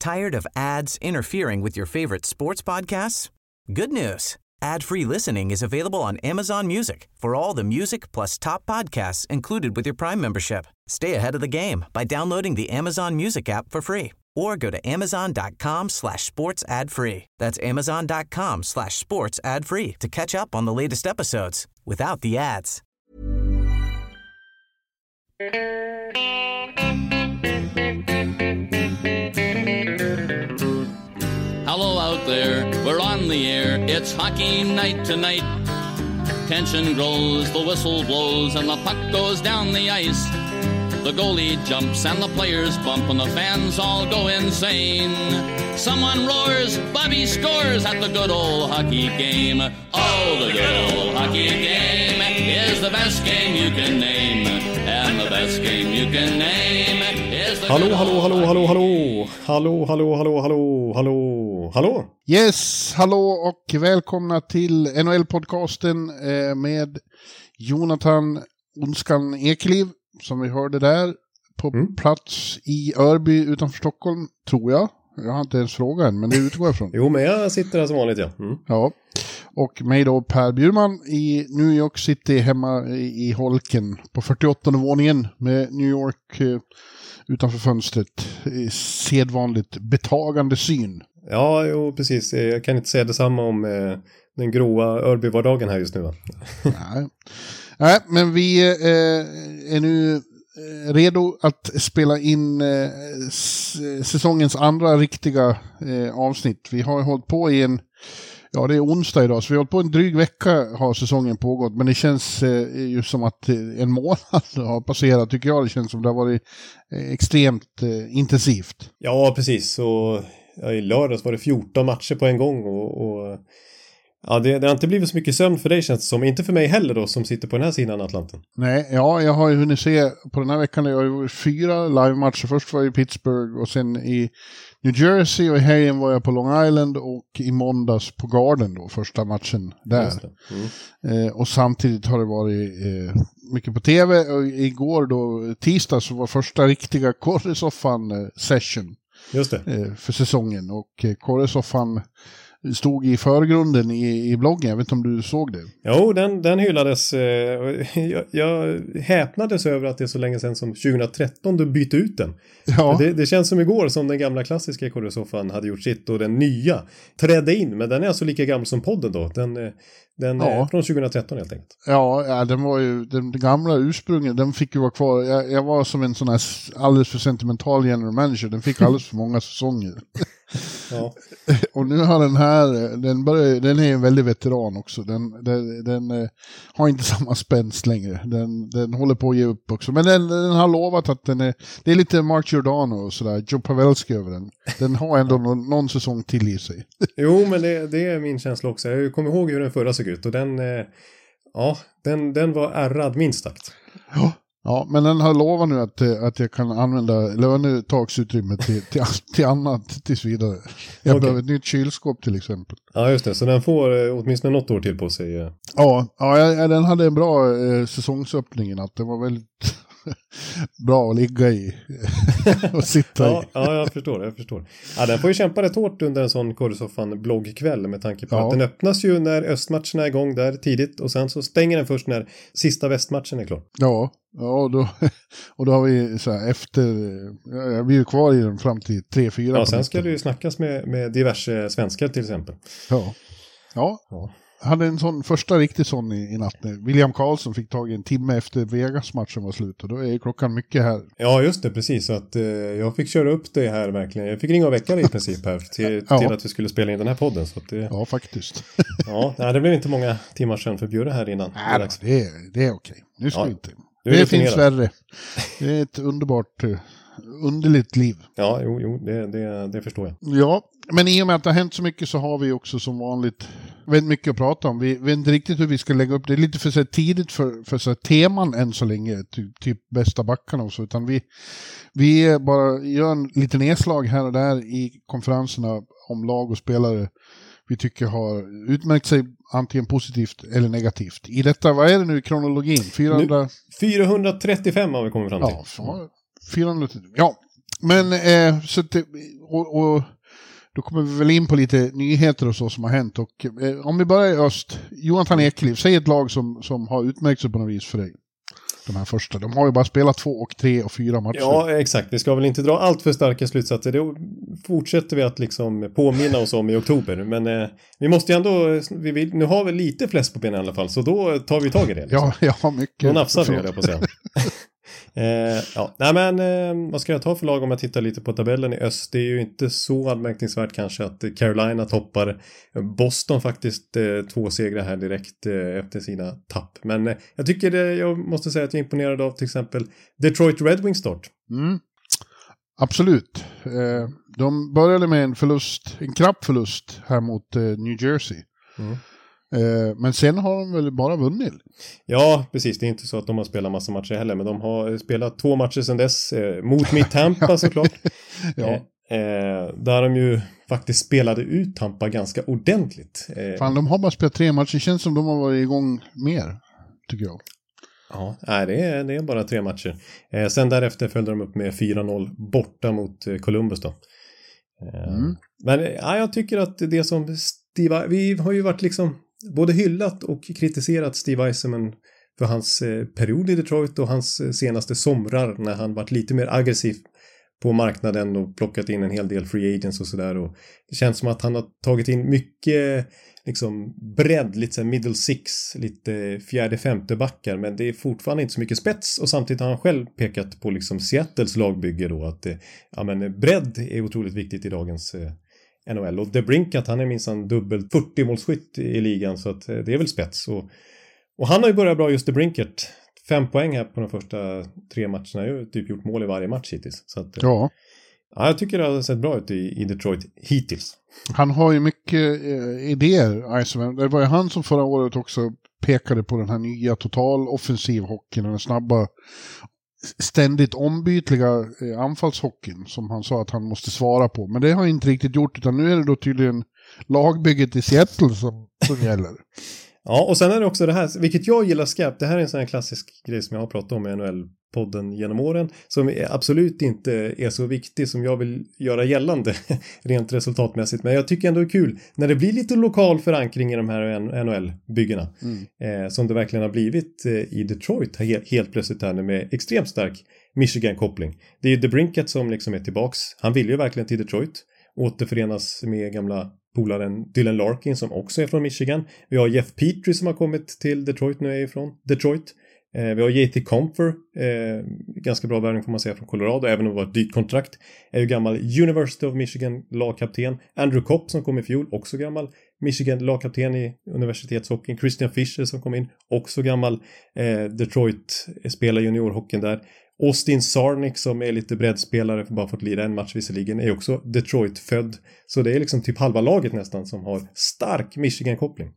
Tired of ads interfering with your favorite sports podcasts? Good news. Ad-free listening is available on Amazon Music for all the music plus top podcasts included with your Prime membership. Stay ahead of the game by downloading the Amazon Music app for free or go to amazon.com/sports ad free. That's amazon.com/sports ad free to catch up on the latest episodes without the ads. Hello out there, we're on the air, it's hockey night tonight. Tension grows, the whistle blows, and the puck goes down the ice. The goalie jumps and the players bump and the fans all go insane. Someone roars, Bobby scores at the good old hockey game. Oh, the good old hockey game is the best game you can name. And the best game you can name is the Hallå. Yes, hallå och välkomna till NHL-podcasten med Jonathan Onskan Ekeliv, som vi hörde där, på plats i Örby utanför Stockholm, tror jag. Jag har inte ens frågat än, men det utgår jag från. Jo, men jag sitter här som vanligt, ja. Ja, och mig då, Per Bjurman i New York City, hemma i Holken på 48:e våningen med New York utanför fönstret. Sedvanligt betagande syn. Ja, jo, precis. Jag kan inte säga detsamma om den gråa Örby-vardagen här just nu, va? Nej, men vi är nu redo att spela in säsongens andra riktiga avsnitt. Vi har hållit på i det är onsdag idag, så vi har hållit på en dryg vecka har säsongen pågått, men det känns ju som att en månad har passerat, tycker jag. Det känns som det har varit extremt intensivt. Ja, precis. Och i lördags var det 14 matcher på en gång och ja, det har inte blivit så mycket sömn för dig, känns det som. Inte för mig heller då, som sitter på den här sidan Atlanten. Nej, ja, jag har ju hunnit se på den här veckan. Jag har ju 4 live-matcher. Först var jag i Pittsburgh och sen i New Jersey, och i helgen var jag på Long Island och i måndags på Garden då, första matchen där. Och samtidigt har det varit mycket på tv. Och igår då, tisdag, så var första riktiga Korresoffan-session för säsongen. Och Korresoffan stod i förgrunden i bloggen. Jag vet inte om du såg det. Jo, den hyllades. Jag häpnades över att det är så länge sedan som 2013 du bytte ut den. Ja. Det känns som igår som den gamla klassiska Korresoffan hade gjort sitt och den nya trädde in. Men den är alltså lika gammal som podden då. Den är från 2013 helt enkelt. Ja, den var ju den gamla ursprungen. Den fick ju vara kvar. Jag var som en sån här alldeles för sentimental general manager. Den fick alldeles för många säsonger. Ja. Och nu har den här, den är en väldigt veteran också. Den har inte samma spänst längre. Den håller på att ge upp också. Men den har lovat att det är lite Mark Giordano och sådär, Joe Pavelski över den. Den har ändå någon säsong till i sig. Jo, men det är min känsla också. Jag kommer ihåg hur den förra såg ut och den var ärrad minst sagt. Ja, men den har lovat nu att jag kan använda lönetagsutrymme till annat tills vidare. Jag behöver ett nytt kylskåp till exempel. Ja, just det. Så den får åtminstone något år till på sig. Ja, den hade en bra säsongsöppning i natt. Den var väldigt bra att ligga i och sitta i. Ja, jag förstår. Ja, den får ju kämpa rätt hårt under en sån Korresoffan bloggkväll med tanke på att den öppnas ju när östmatchen är igång där tidigt och sen så stänger den först när sista västmatchen är klar. Ja, och då har vi så här vi är kvar i den fram till 3-4. Ja, sen ska det ju snackas med diverse svenskar till exempel. Ja. Hade en sån första riktig sån i natt. William Karlsson fick tag i en timme efter Vegas-matchen var slut. Och då är klockan mycket här. Ja, just det, precis. Så att jag fick köra upp det här verkligen. Jag fick ringa och väcka det i princip här till att vi skulle spela in den här podden. Så att ja, faktiskt. Det blev inte många timmar sedan för Bjurre här innan. Nej, det är okej. Nu ska vi inte. Det finns värre. Det är ett underligt liv. Ja, jo, det förstår jag. Ja, men i och med att det har hänt så mycket så har vi också som vanligt väldigt mycket att prata om. Vi vet inte riktigt hur vi ska lägga upp det. Det är lite för så tidigt för så teman än så länge, typ bästa backarna och så, utan vi bara gör en liten nedslag här och där i konferenserna om lag och spelare vi tycker har utmärkt sig antingen positivt eller negativt. I detta, vad är det nu i kronologin? 435 har vi kommit fram till. Ja, 400. Ja, Men så att, och då kommer vi väl in på lite nyheter och så som har hänt. Och om vi börjar i öst, Jonathan Ekeliv, säg ett lag som har utmärkt sig på något vis för dig. De här första. De har ju bara spelat 2 och 3 och 4 matcher. Ja, exakt. Vi ska väl inte dra allt för starka slutsatser. Det fortsätter vi att liksom påminna oss om i oktober. Men vi måste ju ändå... nu har vi lite fläsk på benen i alla fall. Så då tar vi tag i det. Liksom. Ja, mycket. Då nafsar vi det på att säga. Nej men vad ska jag ta för lag om jag tittar lite på tabellen i öst? Det är ju inte så anmärkningsvärt kanske att Carolina toppar. Boston faktiskt 2 segrar här direkt efter sina tapp. Men jag tycker jag måste säga att jag är imponerad av till exempel Detroit Red Wings start. Absolut. De började med en knapp förlust här mot New Jersey. Men sen har de väl bara vunnit? Ja, precis. Det är inte så att de har spelat massa matcher heller. Men de har spelat 2 matcher sedan dess. Mot mitt Tampa såklart. Där de ju faktiskt spelade ut Tampa ganska ordentligt. Fan, de har bara spelat 3 matcher. Det känns som de har varit igång mer, tycker jag. Ja, det är bara 3 matcher. Sen därefter följde de upp med 4-0 borta mot Columbus då. Men jag tycker att det som vi har ju varit liksom både hyllat och kritiserat Steve Yzerman för hans period i Detroit och hans senaste somrar när han varit lite mer aggressiv på marknaden och plockat in en hel del free agents och sådär. Och det känns som att han har tagit in mycket liksom bredd, lite så middle six, lite fjärde femte backar, men det är fortfarande inte så mycket spets och samtidigt har han själv pekat på liksom Seattles lagbygge då att bredd är otroligt viktigt i dagens NHL. Och DeBrincat, han är minsann dubbel 40-målsskytt i ligan så att det är väl spets. Och han har ju börjat bra just DeBrincat. 5 poäng här på de första 3 matcherna. Jag har typ gjort mål i varje match hittills. Så att, ja, jag tycker det har sett bra ut i Detroit hittills. Han har ju mycket idéer. Iceman. Det var ju han som förra året också pekade på den här nya total offensiv hockeyn. Den snabba ständigt ombytliga anfallshockeyn som han sa att han måste svara på. Men det har han inte riktigt gjort utan nu är det då tydligen lagbygget i Seattle som gäller. Ja, och sen är det också det här, vilket jag gillar skarpt. Det här är en sån här klassisk grej som jag har pratat om i NHL-podden genom åren. Som absolut inte är så viktig som jag vill göra gällande rent resultatmässigt. Men jag tycker ändå det är kul när det blir lite lokal förankring i de här NHL-byggena. Som det verkligen har blivit i Detroit helt plötsligt här med extremt stark Michigan-koppling. Det är ju DeBrincat som liksom är tillbaks. Han vill ju verkligen till Detroit. Återförenas med gamla polaren Dylan Larkin som också är från Michigan. Vi har Jeff Petrie som har kommit till Detroit, nu är ifrån Detroit. Vi har JT Compher, ganska bra värvning får man säga från Colorado, även om det var ett dyrt kontrakt. Är ju gammal University of Michigan lagkapten. Andrew Kopp som kom i fjol, också gammal Michigan lagkapten i universitetshockeyn. Christian Fischer som kom in, också gammal Detroit spelar juniorhockeyn där. Austin Sarnik som är lite breddspelare för bara fått lira en match visserligen är också Detroit-född. Så det är liksom typ halva laget nästan som har stark Michigan-koppling.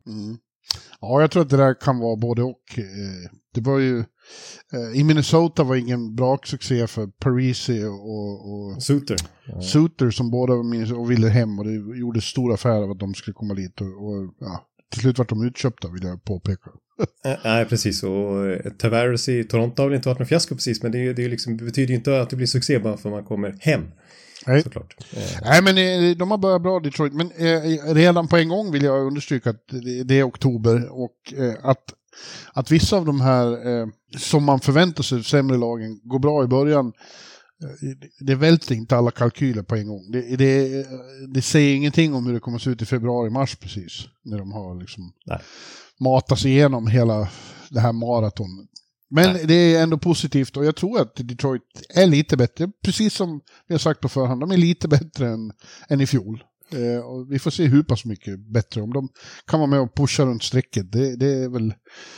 Ja, jag tror att det där kan vara både och. Det var ju i Minnesota var ingen bra succé för Parisi och Suter. Suter som båda och ville hem och det gjorde stor affär av att de skulle komma dit och till slut var de utköpta vill jag påpeka. Nej, precis. Och Tavares i Toronto har väl inte varit någon fiasko precis, men det liksom, betyder ju inte att det blir succé bara för att man kommer hem. Nej. Såklart. Nej, men de har börjat bra Detroit, men redan på en gång vill jag understryka att det är oktober och att vissa av de här som man förväntar sig sämre lagen går bra i början. Det välter inte alla kalkyler på en gång. Det säger ingenting om hur det kommer att se ut i februari-mars precis. När de har liksom matats igenom hela det här maratonet. Men det är ändå positivt och jag tror att Detroit är lite bättre. Precis som vi har sagt på förhand, de är lite bättre än i fjol. Och vi får se hur pass mycket bättre. Om de kan vara med och pusha runt strecket, det är väl...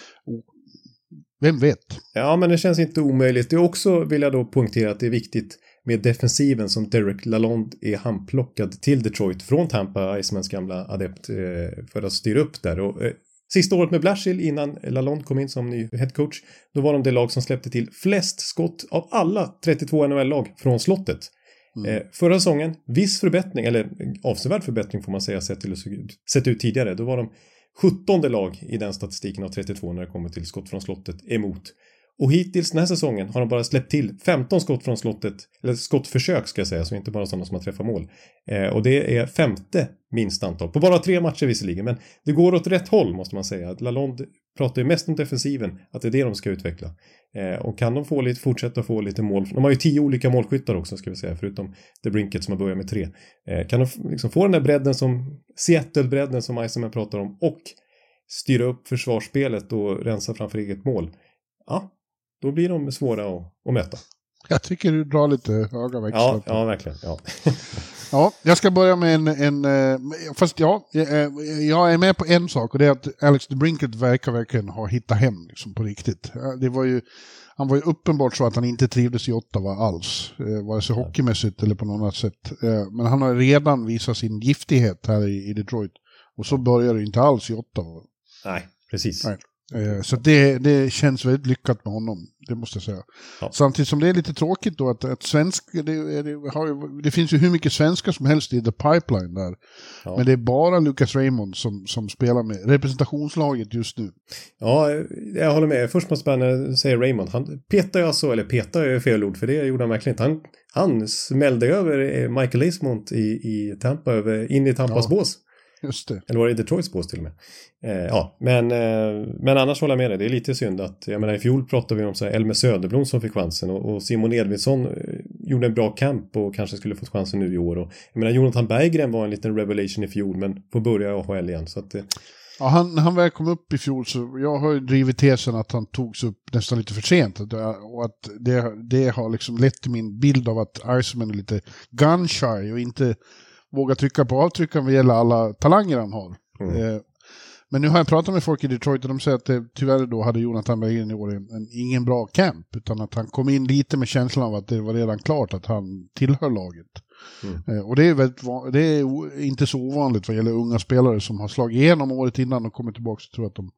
Vem vet? Ja, men det känns inte omöjligt. Det är också, vill jag då poängtera, att det är viktigt med defensiven som Derek Lalonde är handplockad till Detroit från Tampa, Icemans gamla adept, för att styra upp där. Och sista året med Blashill innan Lalonde kom in som ny headcoach, då var de det lag som släppte till flest skott av alla 32 NHL-lag från slottet. Förra säsongen, viss förbättring, eller avsevärd förbättring får man säga sett ut tidigare. Då var de 17:e lag i den statistiken av 32 när det kommer till skott från slottet emot. Och hittills den här säsongen har de bara släppt till 15 skott från slottet, eller skottförsök ska jag säga, så inte bara sådana som har träffat mål. Och det är 5:e minst antal, på bara 3 matcher visserligen, men det går åt rätt håll måste man säga. Lalonde pratar ju mest om defensiven, att det är det de ska utveckla. Och kan de fortsätta få lite mål, de har ju 10 olika målskyttar också ska vi säga, förutom The Brinket som har börjat med 3. Kan de liksom få den där bredden som Seattle-bredden som Eisenman pratar om, och styra upp försvarsspelet och rensa framför eget mål, ja, då blir de svåra att möta. Jag tycker du drar lite höga växlar. Ja, verkligen. Ja. Ja, jag ska börja med fast ja, jag är med på en sak, och det är att Alex DeBrincat verkligen ha hittat hem liksom, på riktigt. Han var ju uppenbart så att han inte trivdes i Ottawa alls, vare sig hockeymässigt eller på något annat sätt. Men han har redan visat sin giftighet här i Detroit, och så börjar det inte alls i Ottawa. Nej, precis. Nej. Så det känns väldigt lyckat med honom, det måste jag säga. Ja. Samtidigt som det är lite tråkigt då att svensk, det finns ju hur mycket svenskar som helst i the pipeline där. Ja. Men det är bara Lucas Raymond som spelar med representationslaget just nu. Ja, jag håller med. Först måste man säga Raymond. Han petar ju alltså, eller petar är fel ord för det gjorde han verkligen inte. Han smällde över Michael Easmont i Tampa, in i Tampas bås. Just det. Eller var det Detroits bås till och med. Men annars håller jag med dig. Det är lite synd att, jag menar, i fjol pratade vi om så här Elmer Söderblom som fick chansen, och Simon Edvinsson gjorde en bra kamp och kanske skulle fått chansen nu i år. Och jag menar, Jonathan Berggren var en liten revelation i fjol, men får börja i AHL igen. Så att ja, han väl kom upp i fjol, så jag har ju drivit tesen att han togs upp nästan lite för sent, och att det har liksom lett till min bild av att Eisenman är lite gun-shy och inte våga trycka på avtryckaren vad gäller alla talanger han har. Men nu har jag pratat med folk i Detroit, och de säger att tyvärr då hade Jonathan Berggren i år ingen bra camp, utan att han kom in lite med känslan av att det var redan klart att han tillhör laget. Och det är inte så ovanligt vad gäller unga spelare som har slagit igenom året innan och kommer tillbaka, så tror jag att de...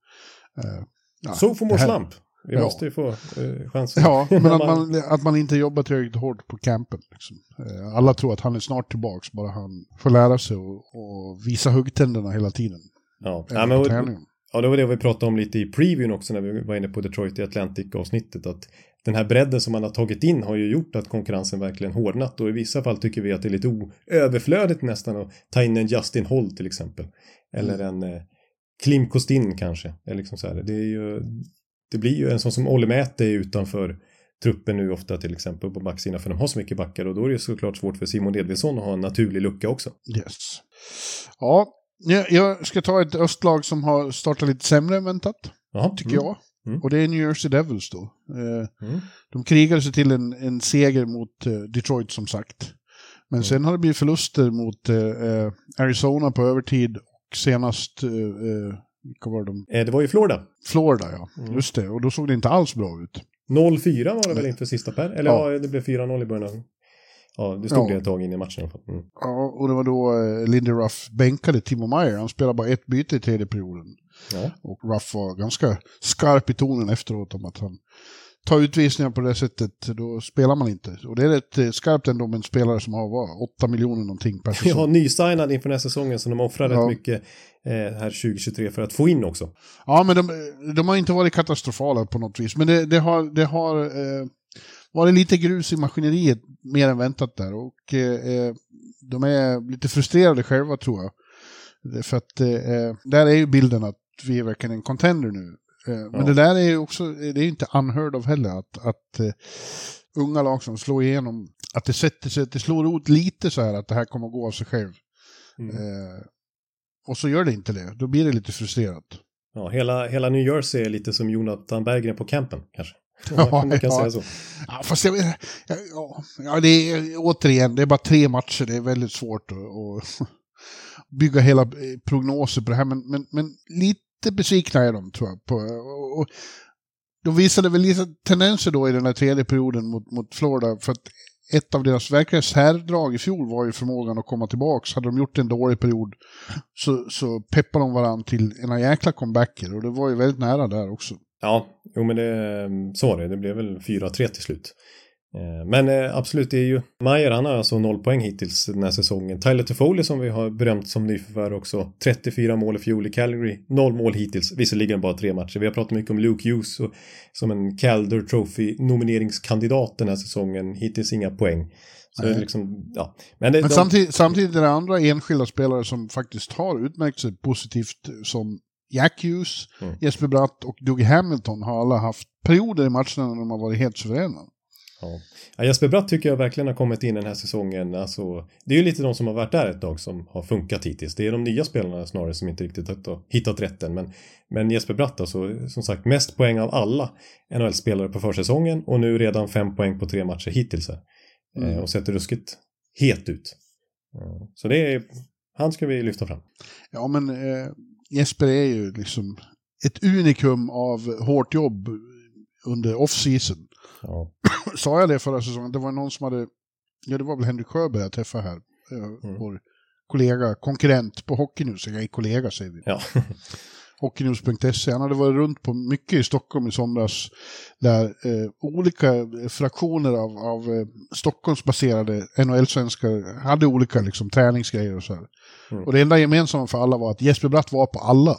så får man slamp. Vi måste ju få chansen. Ja, men att man inte jobbar tillräckligt hårt på campen. Liksom. Alla tror att han är snart tillbaks, bara han får lära sig och visa huggtänderna hela tiden. Ja, det var det vi pratade om lite i previewn också när vi var inne på Detroit i Atlantic-avsnittet, att den här bredden som man har tagit in har ju gjort att konkurrensen verkligen hårdnat, och i vissa fall tycker vi att det är lite överflödigt nästan att ta in en Justin Holt till exempel, eller en Klim Kostin kanske, eller liksom så här. Det blir ju en sån som Olle Mäte utanför truppen nu ofta till exempel på backsidan, för de har så mycket backar, och då är det såklart svårt för Simon Edvinsson att ha en naturlig lucka också. Yes. Ja, jag ska ta ett östlag som har startat lite sämre än väntat, tycker jag. Och det är New Jersey Devils då. De krigade sig till en seger mot Detroit som sagt. Men sen har det blivit förluster mot Arizona på övertid, och senast... vilka var de? Det var ju Florida. Florida, ja. Just det. Och då såg det inte alls bra ut. 0-4 var det väl inför sista per? Eller det blev 4-0 i början. Ja, det stod det ett tag in i matchen. Ja, och det var då Lindy Ruff bänkade Timo Meier. Han spelade bara ett byte i tredje perioden. Ja. Och Ruff var ganska skarp i tonen efteråt om att han tar utvisningar på det sättet, då spelar man inte. Och det är rätt skarpt ändå med en spelare som har 8 miljoner någonting per säsong. Ja, nysignad inför den här säsongen, så de offrar rätt mycket här 2023 för att få in också. Ja, men de har inte varit katastrofala på något vis. Men det har varit lite grus i maskineriet mer än väntat där. Och de är lite frustrerade själva, tror jag. För att där är ju bilden att vi är verkligen en contender nu. Men det där är ju också, det är inte unheard of heller, att unga lag som slår igenom, att det sätter sig, att det slår ut lite så här, att det här kommer att gå av sig själv. Och så gör det inte det, då blir det lite frustrerat. Ja, hela New Jersey är lite som Jonathan Berggren på campen kanske. Man kan säga så. Ja, fast det är återigen, det är bara 3 matcher, det är väldigt svårt att bygga hela prognoser på det här, men lite besvikna är de, tror jag. Och de visade väl lite tendenser då i den här tredje perioden mot Florida, för att ett av deras verkliga särdrag i fjol var ju förmågan att komma tillbaka. Hade de gjort en dålig period så peppade de varandra till en jäkla comebacker, och det var ju väldigt nära där också. Ja, men så var det. Det blev väl 4-3 till slut. Men absolut, det är ju Maier, han har alltså 0 poäng hittills den här säsongen. Tyler Toffoli som vi har berömt som nyförvärv också, 34 mål i fjol i Calgary, 0 mål hittills, visserligen bara 3 matcher. Vi har pratat mycket om Luke Hughes som en Calder Trophy nomineringskandidat den här säsongen, hittills inga poäng. Så liksom, ja. Men samtidigt är det andra enskilda spelare som faktiskt har utmärkt sig positivt, som Jack Hughes, Jesper Bratt och Doug Hamilton har alla haft perioder i matcherna när de har varit helt suveräna. Ja, Jesper Bratt tycker jag verkligen har kommit in den här säsongen. Alltså, det är ju lite de som har varit där ett tag som har funkat hittills. Det är de nya spelarna snarare som inte riktigt har hittat rätten. Men Jesper Bratt, alltså, som sagt, mest poäng av alla NHL-spelare på försäsongen och nu redan 5 poäng på 3 matcher hittills. Och sätter ruskigt het ut. Så det är, han ska vi lyfta fram. Ja, men Jesper är ju liksom ett unikum av hårt jobb under off-season. Ja. Sa jag det förra säsongen? Det var någon som hade, det var väl Henrik Sjöberg jag träffade här. Vår kollega, konkurrent på Hockeynews. Jag är kollega, säger vi. Ja. Hockeynews.se. Han hade varit runt på mycket i Stockholm i somras där olika fraktioner av Stockholmsbaserade NHL-svenskar hade olika liksom, träningsgrejer och så här. Och det enda gemensamma för alla var att Jesper Bratt var på alla.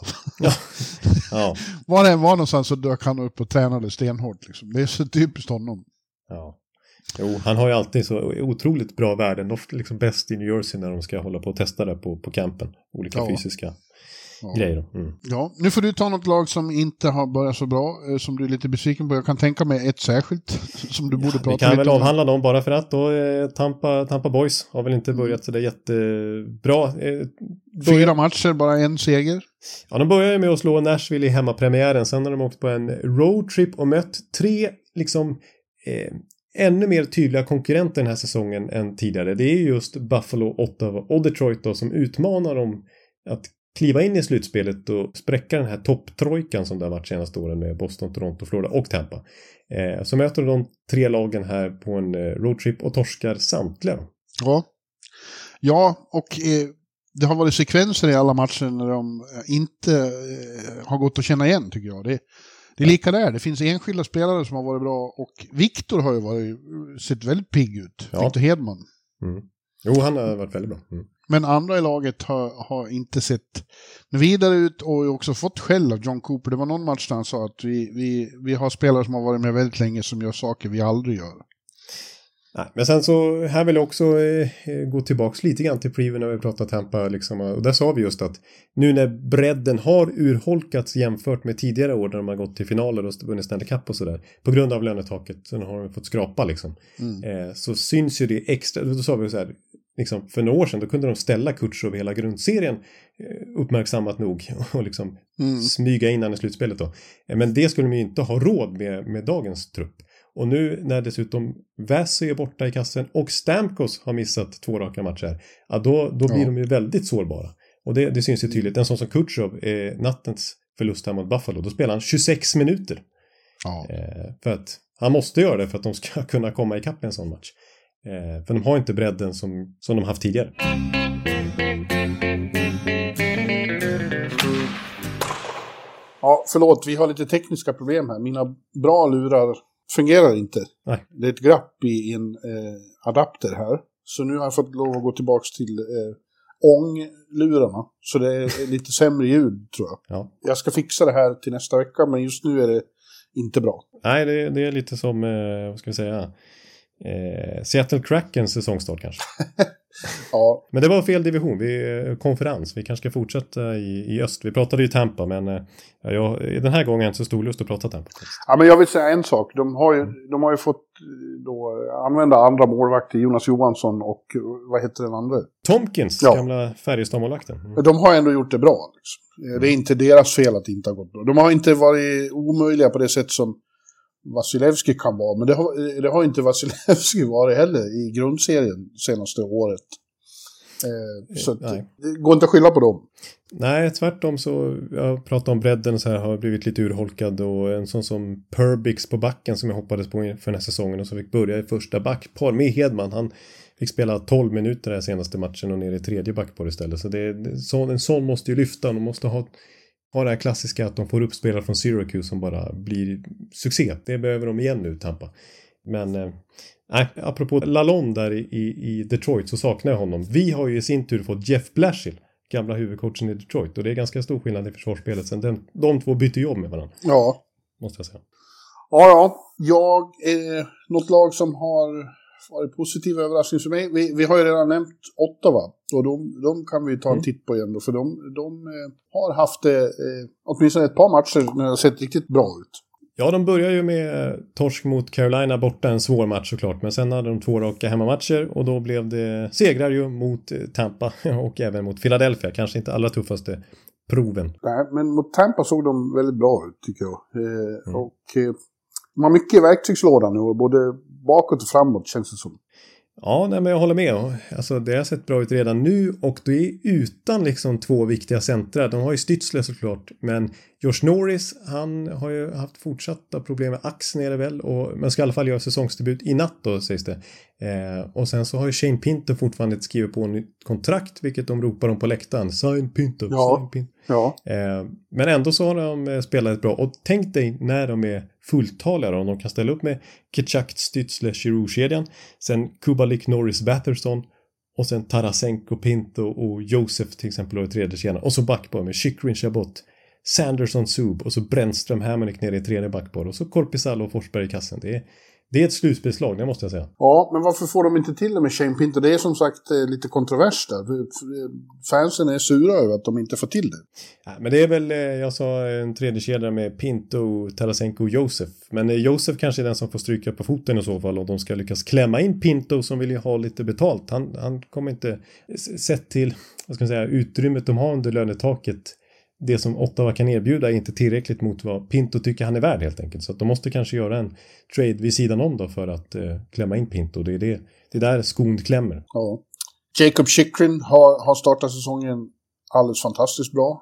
Ja. Var det var någonstans så dök han upp och tränade stenhårt. Liksom. Det är så typiskt honom. Ja. Jo, han har ju alltid så otroligt bra värden. Ofta liksom bäst i New Jersey när de ska hålla på och testa det på campen. Olika fysiska grejer. Ja, nu får du ta något lag som inte har börjat så bra, som du är lite besviken på. Jag kan tänka mig ett särskilt som du borde prata lite om. Vi kan väl avhandla dem bara för att då Tampa Boys har väl inte börjat så där jättebra. 4 matcher, bara 1 seger. Ja, de börjar med att slå Nashville i hemmapremiären. Sen har de åkt på en roadtrip och mött 3 liksom ännu mer tydliga konkurrenter den här säsongen än tidigare. Det är just Buffalo, Ottawa och Detroit då, som utmanar dem att kliva in i slutspelet och spräcka den här topptrojkan som det har varit senaste åren med Boston, Toronto, Florida och Tampa. Så möter de 3 lagen här på en roadtrip och torskar samtliga. Ja, och det har varit sekvenser i alla matcher när de inte har gått att känna igen, tycker jag. Det är lika där. Det finns enskilda spelare som har varit bra och Victor har ju sett väldigt pigg ut. Ja. Victor Hedman. Jo, han har varit väldigt bra. Men andra i laget har inte sett vidare ut och också fått skäll av John Cooper. Det var någon match där han sa att vi har spelare som har varit med väldigt länge som gör saker vi aldrig gör. Nej, men sen så här vill jag också gå tillbaka lite grann till preview när vi pratat Tampa liksom, och där sa vi just att nu när bredden har urholkats jämfört med tidigare år när de har gått till finaler och vunnit Stanley Cup och sådär på grund av lönetaket, så har de fått skrapa liksom. Så syns ju det extra, då sa vi så här liksom, för några år sedan då kunde de ställa Kutjerov över hela grundserien uppmärksammat nog och liksom smyga innan i slutspelet då. Men det skulle de ju inte ha råd med dagens trupp. Och nu när dessutom Väsö är borta i kassen och Stamkos har missat 2 raka matcher, ja, då blir de ju väldigt sårbara. Och det syns ju tydligt. En sån som Kutjerov, nattens förlust här mot Buffalo, då spelar han 26 minuter. Ja. För att han måste göra det för att de ska kunna komma ikapp i en sån match. För de har inte bredden som de haft tidigare. Ja, förlåt, vi har lite tekniska problem här. Mina bra lurar fungerar inte. Nej. Det är ett glapp i en adapter här. Så nu har jag fått lov att gå tillbaka till ånglurarna. Så det är lite sämre ljud, tror jag. Ja. Jag ska fixa det här till nästa vecka, men just nu är det inte bra. Nej, det är lite som, vad ska vi säga, Seattle Krakens säsongstart kanske. Ja. Men det var fel division, konferens. Vi kanske ska fortsätta i öst. Vi pratade ju Tampa, men den här gången så stor lust att prata Tampa. Ja, men jag vill säga en sak. De har ju fått då använda andra målvakter, Jonas Johansson och vad heter den andra? Tompkins, gamla Färjestad-målvakten. De har ändå gjort det bra. Liksom. Det är inte deras fel att det inte har gått bra. De har inte varit omöjliga på det sätt som Vasilevski kan vara, men det har inte Vasilevski varit heller i grundserien senaste året. Så det går inte att skylla på dem. Nej, tvärtom så jag pratade om bredden så här har blivit lite urholkad och en sån som Perbix på backen som jag hoppades på för den här säsongen och så fick börja i första backpar med Hedman. Han fick spela 12 minuter den senaste matchen och ner i tredje backpar istället. Så en sån måste ju lyfta. De måste ha det här klassiska att de får upp spelare från Syracuse som bara blir succé. Det behöver de igen nu, Tampa. Men Nej, apropå Lalonde där i Detroit så saknar jag honom. Vi har ju i sin tur fått Jeff Blashill, gamla huvudcoachen i Detroit. Och det är ganska stor skillnad i försvarsspelet. Sen de två byter jobb med varandra. Ja. Måste jag säga. Ja. Något lag som har varit positiv överraskning för mig. Vi har ju redan nämnt Ottawa. Och de kan vi ta en titt på igen då. För de har haft åtminstone ett par matcher när det har sett riktigt bra ut. Ja, de börjar ju med torsk mot Carolina borta, en svår match såklart. Men sen hade de 2 raka hemmamatcher och då blev det segrar ju mot Tampa och även mot Philadelphia. Kanske inte allra tuffaste proven. Nej, men mot Tampa såg de väldigt bra ut tycker jag. Och de har mycket i verktygslådan nu, både bakåt och framåt känns det som. Ja, nej, men jag håller med. Alltså, det har sett bra ut redan nu och det är utan liksom 2 viktiga centra. De har ju Stützle såklart, men Josh Norris, han har ju haft fortsatta problem med axeln är det väl, men ska i alla fall göra säsongsdebut i natt då, sägs det. Och sen så har ju Shane Pinto fortfarande skrivit på ett kontrakt, vilket de ropar om på läktaren. Sign Pinto, sign Pinto. Ja. Men ändå så har de spelat bra. Och tänk dig när de är fulltaliga om de kan ställa upp med Tkachuk, Stützle, Giroux-kedjan. Sen Kubalik, Norris, Batherson. Och sen Tarasenko, Pinto och Josef till exempel i tredje kedjan. Och så backbar med Chychrun, Chabot, Sanderson, Zub. Och så Brännström, Hamonic ner i tredje backbar. Och så Korpisalo och Forsberg i kassen. Det är ett slutspelslag, det måste jag säga. Ja, men varför får de inte till det med Shane Pinto? Det är som sagt lite kontrovers där. Fansen är sura över att de inte får till det. Ja, men det är väl, jag sa en tredje kedja med Pinto, Tarasenko och Josef. Men Josef kanske är den som får stryka på foten i så fall. Och de ska lyckas klämma in Pinto som vill ju ha lite betalt. Han kommer inte, sett till vad ska man säga, utrymmet de har under lönetaket. Det som Ottawa kan erbjuda är inte tillräckligt mot vad Pinto tycker han är värd helt enkelt. Så att de måste kanske göra en trade vid sidan om då för att klämma in Pinto. Det är där skon klämmer. Ja. Jacob Chychrun har startat säsongen alldeles fantastiskt bra.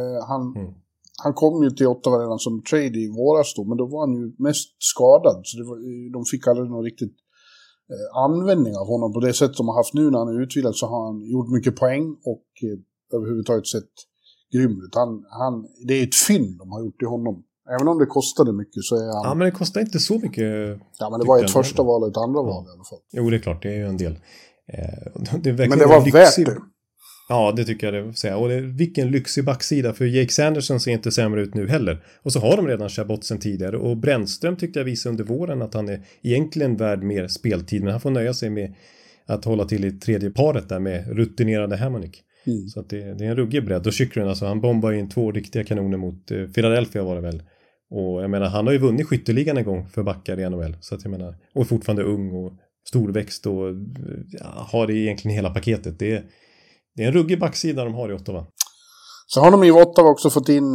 Han kom ju till Ottawa redan som trade i våras då, men då var han ju mest skadad. Så de fick aldrig någon riktigt användning av honom på det sätt som de har haft nu när han är utvilad. Så har han gjort mycket poäng och överhuvudtaget sett grym ut. Det är ett fynd de har gjort i honom. Även om det kostade mycket så är han... Ja, men det kostar inte så mycket. Ja, men det var ett första val och ett andra val i alla fall. Jo, det är klart. Det är ju en del. Men det var värt det. Ja, det tycker jag det säga. Och vilken lyxig backsida. För Jake Sanderson ser inte sämre ut nu heller. Och så har de redan Chabot sen tidigare. Och Brännström tyckte jag visade under våren att han är egentligen värd mer speltid. Men han får nöja sig med att hålla till i tredje paret där med rutinerade Hamonic. Så att det är en ruggig bredd. Och Chychrun, alltså, han bombar in 2 riktiga kanoner mot Philadelphia var det väl. Och jag menar, han har ju vunnit skytteligan en gång för backar i NHL. Så att jag menar, och är fortfarande ung och storväxt och har det egentligen hela paketet. Det är en ruggig backsida de har i Ottawa. Så har de i Ottawa också fått in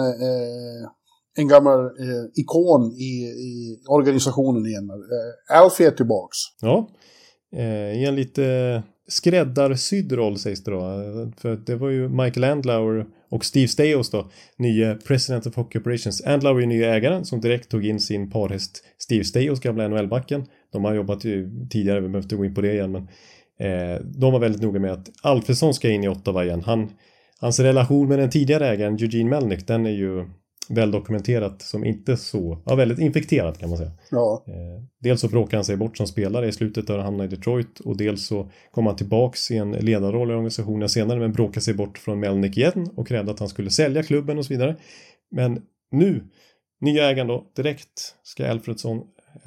en gammal ikon i organisationen igen. Alfie är tillbaks. Ja, i en lite skräddarsydd roll sägs det då. För det var ju Michael Andlauer och Steve Staios då, nya President of Hockey Operations. Andlauer är nya ägaren som direkt tog in sin parhäst Steve Staios, gamla NHL-backen. De har jobbat ju tidigare, vi behöver inte gå in på det igen, men de var väldigt noga med att Alfredsson ska in i Ottawa igen. Hans relation med den tidigare ägaren Eugene Melnick, den är ju väl dokumenterat som inte så, väldigt infekterad kan man säga. Ja. Dels så bråkade han sig bort som spelare i slutet där han hamnade i Detroit, och dels så kom han tillbaks i en ledarroll i organisationen senare men bråkade sig bort från Melnick igen och krävde att han skulle sälja klubben och så vidare. Men nu, nya ägaren då, direkt ska Alfredsson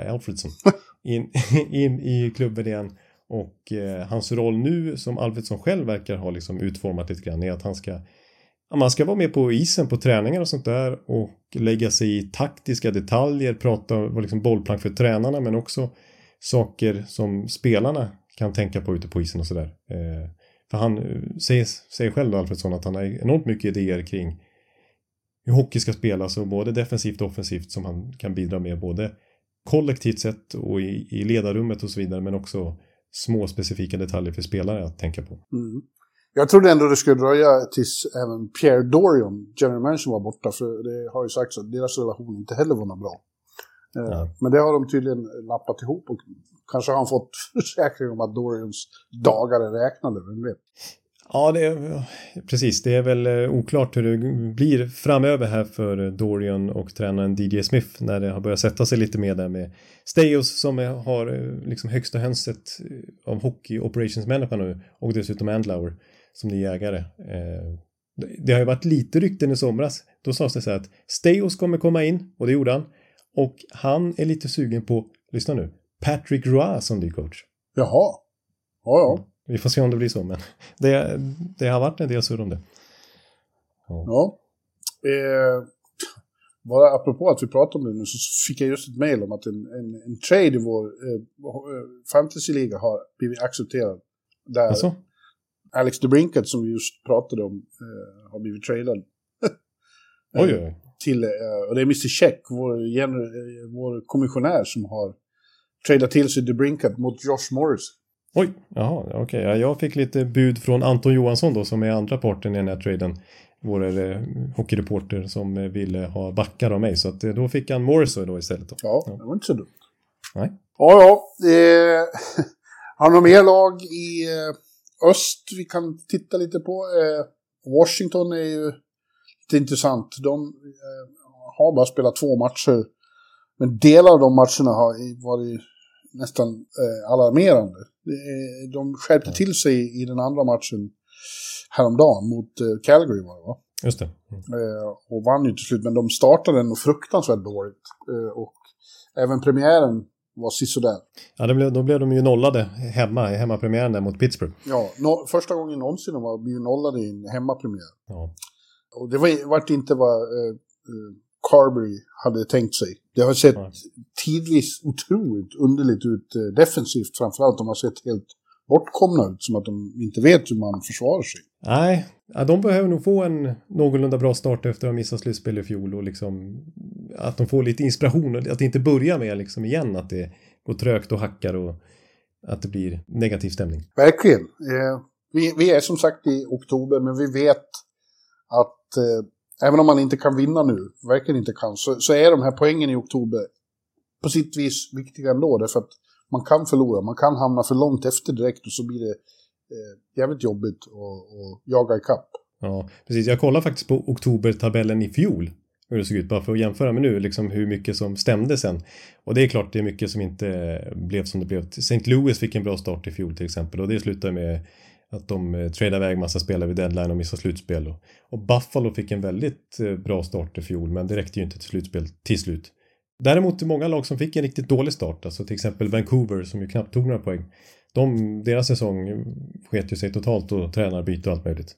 in i klubben igen. Och hans roll nu som Alfredsson själv verkar ha liksom utformat lite grann är att man ska vara med på isen på träningar och sånt där och lägga sig i taktiska detaljer, prata liksom bollplank för tränarna men också saker som spelarna kan tänka på ute på isen och sådär. För han säger själv då, Alfredsson, att han har enormt mycket idéer kring hur hockey ska spelas och både defensivt och offensivt som han kan bidra med både kollektivt sett och i ledarrummet och så vidare, men också små specifika detaljer för spelare att tänka på. Mm. Jag trodde ändå det skulle dröja tills även Pierre Dorion, general manager, var borta, för det har ju sagts att deras relation inte heller var bra. Men det har de tydligen lappat ihop och kanske har han fått försäkring om att Dorions dagar är räknade, vem vet. Ja, precis. Det är väl oklart hur det blir framöver här för Dorian och tränaren DJ Smith när det har börjat sätta sig lite mer där med Staios som har liksom högsta hönset av hockey operationsmänniska nu och dessutom Andlauer som ny ägare. Det har ju varit lite rykten i somras. Då sades det så här att Staios kommer komma in och det gjorde han. Och han är lite sugen på, lyssna nu, Patrick Roy som ny coach. Jaha. Ja. Vi får se om det blir så, men det har varit en del surr om det. Ja. Bara apropå att vi pratar om det nu så fick jag just ett mejl om att en trade i vår fantasyliga har blivit accepterad. Där alltså? Alex DeBrincat som vi just pratade om har blivit tradad. Oj. Till, och det är Mr. Check, vår kommissionär som har tradat till sig DeBrincat mot Josh Morris. Oj, jaha, okej. Ja, jag fick lite bud från Anton Johansson då som är andra parten i den här traden. Vår hockeyreporter som ville ha backar av mig. Så att, då fick han Morris då istället. Då. Ja, det var inte så dumt. Nej. Ja. Har några mer lag i öst vi kan titta lite på? Washington är ju lite intressant. De har bara spelat 2 matcher. Men delar av de matcherna har varit nästan alarmerande. De skärpte till sig i den andra matchen häromdagen mot Calgary var det, va? Just det. Och vann ju till slut, men de startade den fruktansvärt dåligt. Och även premiären var sisådär. Ja, då blev de ju nollade hemmapremiären där mot Pittsburgh. Ja, första gången någonsin de var blivit nollade i en hemmapremiär. Ja. Och det var inte vad Carberry hade tänkt sig. Det har sett tidvis otroligt underligt ut defensivt. Framförallt de har sett helt bortkomna ut. Som att de inte vet hur man försvarar sig. Nej, de behöver nog få en någorlunda bra start efter att ha missat slutspel i fjol. Och liksom, att de får lite inspiration. Att det inte börjar med liksom igen att det går trögt och hackar. Och att det blir negativ stämning. Verkligen. Vi är som sagt i oktober. Men vi vet att även om man inte kan vinna nu, verkligen inte kan, så är de här poängen i oktober på sitt vis viktiga ändå. Därför att man kan förlora, man kan hamna för långt efter direkt och så blir det jävligt jobbigt att jaga ikapp. Ja, precis. Jag kollar faktiskt på oktobertabellen i fjol. Hur det såg ut, bara för att jämföra med nu, liksom hur mycket som stämde sen. Och det är klart, det är mycket som inte blev som det blev. St. Louis fick en bra start i fjol till exempel, och det slutade med att de tradade iväg massa spelare vid deadline och missade slutspel. Och Buffalo fick en väldigt bra start i fjol, men det räckte ju inte till slutspel till slut. Däremot många lag som fick en riktigt dålig start, alltså till exempel Vancouver som ju knappt tog några poäng. Deras säsong sket ju sig totalt och tränarbyte och allt möjligt.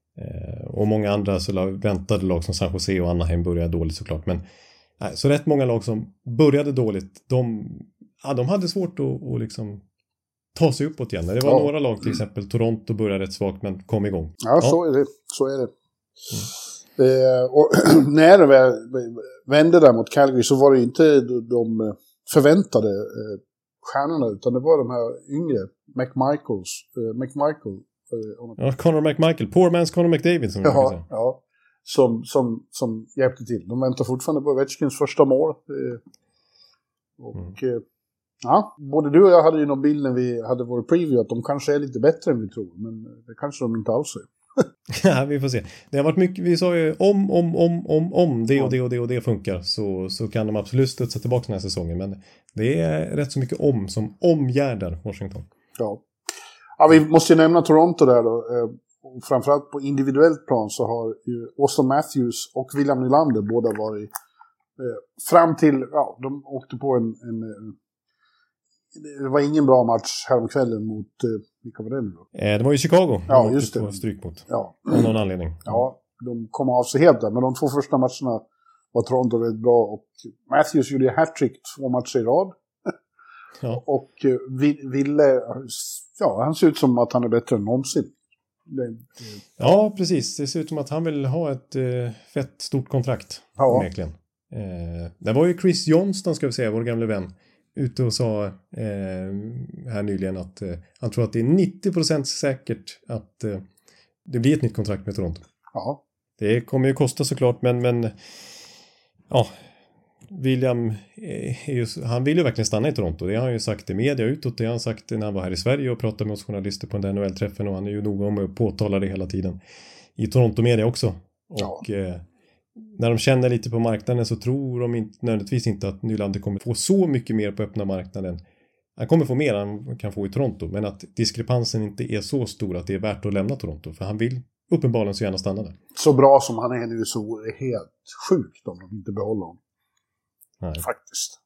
Och många andra så väntade lag som San Jose och Anaheim började dåligt såklart. Men så rätt många lag som började dåligt, de hade svårt att liksom ta sig uppåt igen. Det var några lag, till exempel Toronto började rätt svagt men kom igång. Ja, så är det. Och när det vände där mot Calgary så var det inte de förväntade stjärnorna, utan det var de här yngre McMichael. Connor McMichael. Poor man's Connor McDavid som jag säga. Ja, som hjälpte till. De väntar fortfarande på Ovechkins första mål. Ja, både du och jag hade ju någon bild när vi hade vår preview att de kanske är lite bättre än vi tror, men det kanske de inte alls är. Ja, vi får se. Det har varit mycket, vi sa ju om det funkar så kan de absolut studsa tillbaka den här säsongen, men det är rätt så mycket som omgärdar Washington. Ja, vi måste ju nämna Toronto där då. Framförallt på individuellt plan så har ju Austin Matthews och William Nylander båda varit fram till, de åkte på det var ingen bra match häromkvällen mot vilka var det då? Det var ju Chicago. Ja, just det. Stryk mot. Ja. Av någon anledning. Ja, de kom av sig helt där. Men de 2 första matcherna var Toronto väldigt bra. Och Matthews gjorde hattrick 2 matcher i rad. Ja. Och han ser ut som att han är bättre än någonsin. Ja, precis. Det ser ut som att han vill ha ett fett stort kontrakt. Ja. Verkligen. Det var ju Chris Johnston, ska vi säga, vår gamla vän, ute och sa här nyligen att han tror att det är 90% säkert att det blir ett nytt kontrakt med Toronto. Ja. Det kommer ju kosta såklart, men ja, William han vill ju verkligen stanna i Toronto. Det har han ju sagt i media utåt. Det har han sagt när han var här i Sverige och pratade med oss journalister på den NHL-träffen. Och han är ju noga om att påtala det hela tiden. I Toronto-media också. Och när de känner lite på marknaden så tror de nödvändigtvis inte att Nylander kommer få så mycket mer på öppna marknaden. Han kommer få mer än han kan få i Toronto. Men att diskrepansen inte är så stor att det är värt att lämna Toronto. För han vill uppenbarligen så gärna stanna där. Så bra som han är nu så är det helt sjukt om de inte behåller honom. Nej. Faktiskt.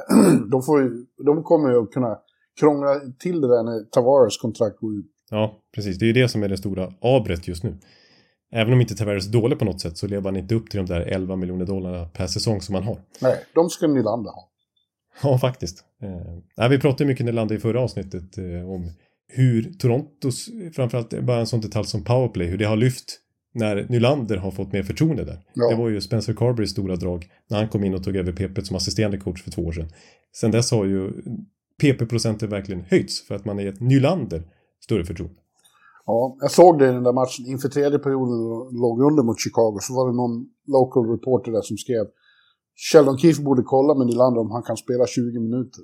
De kommer ju att kunna krångla till det där när Tavares kontrakt går ut. Ja, precis. Det är ju det som är det stora avbrett just nu. Även om inte Tavares är dålig på något sätt så lever han inte upp till de där 11 miljoner dollar per säsong som han har. Nej, de ska Nylander ha. Ja, faktiskt. Vi pratade mycket Nylander i förra avsnittet om hur Torontos, framförallt bara en sån detalj som powerplay, hur det har lyft när Nylander har fått mer förtroende där. Ja. Det var ju Spencer Carberys stora drag när han kom in och tog över PP som assisterande coach för 2 år sedan. Sen dess har ju PP-procenten verkligen höjts för att man är ett Nylander större förtroende. Ja, jag såg det i den där matchen inför tredje perioden och låg under mot Chicago, så var det någon local reporter där som skrev Sheldon Keefe borde kolla med Nylander om han kan spela 20 minuter.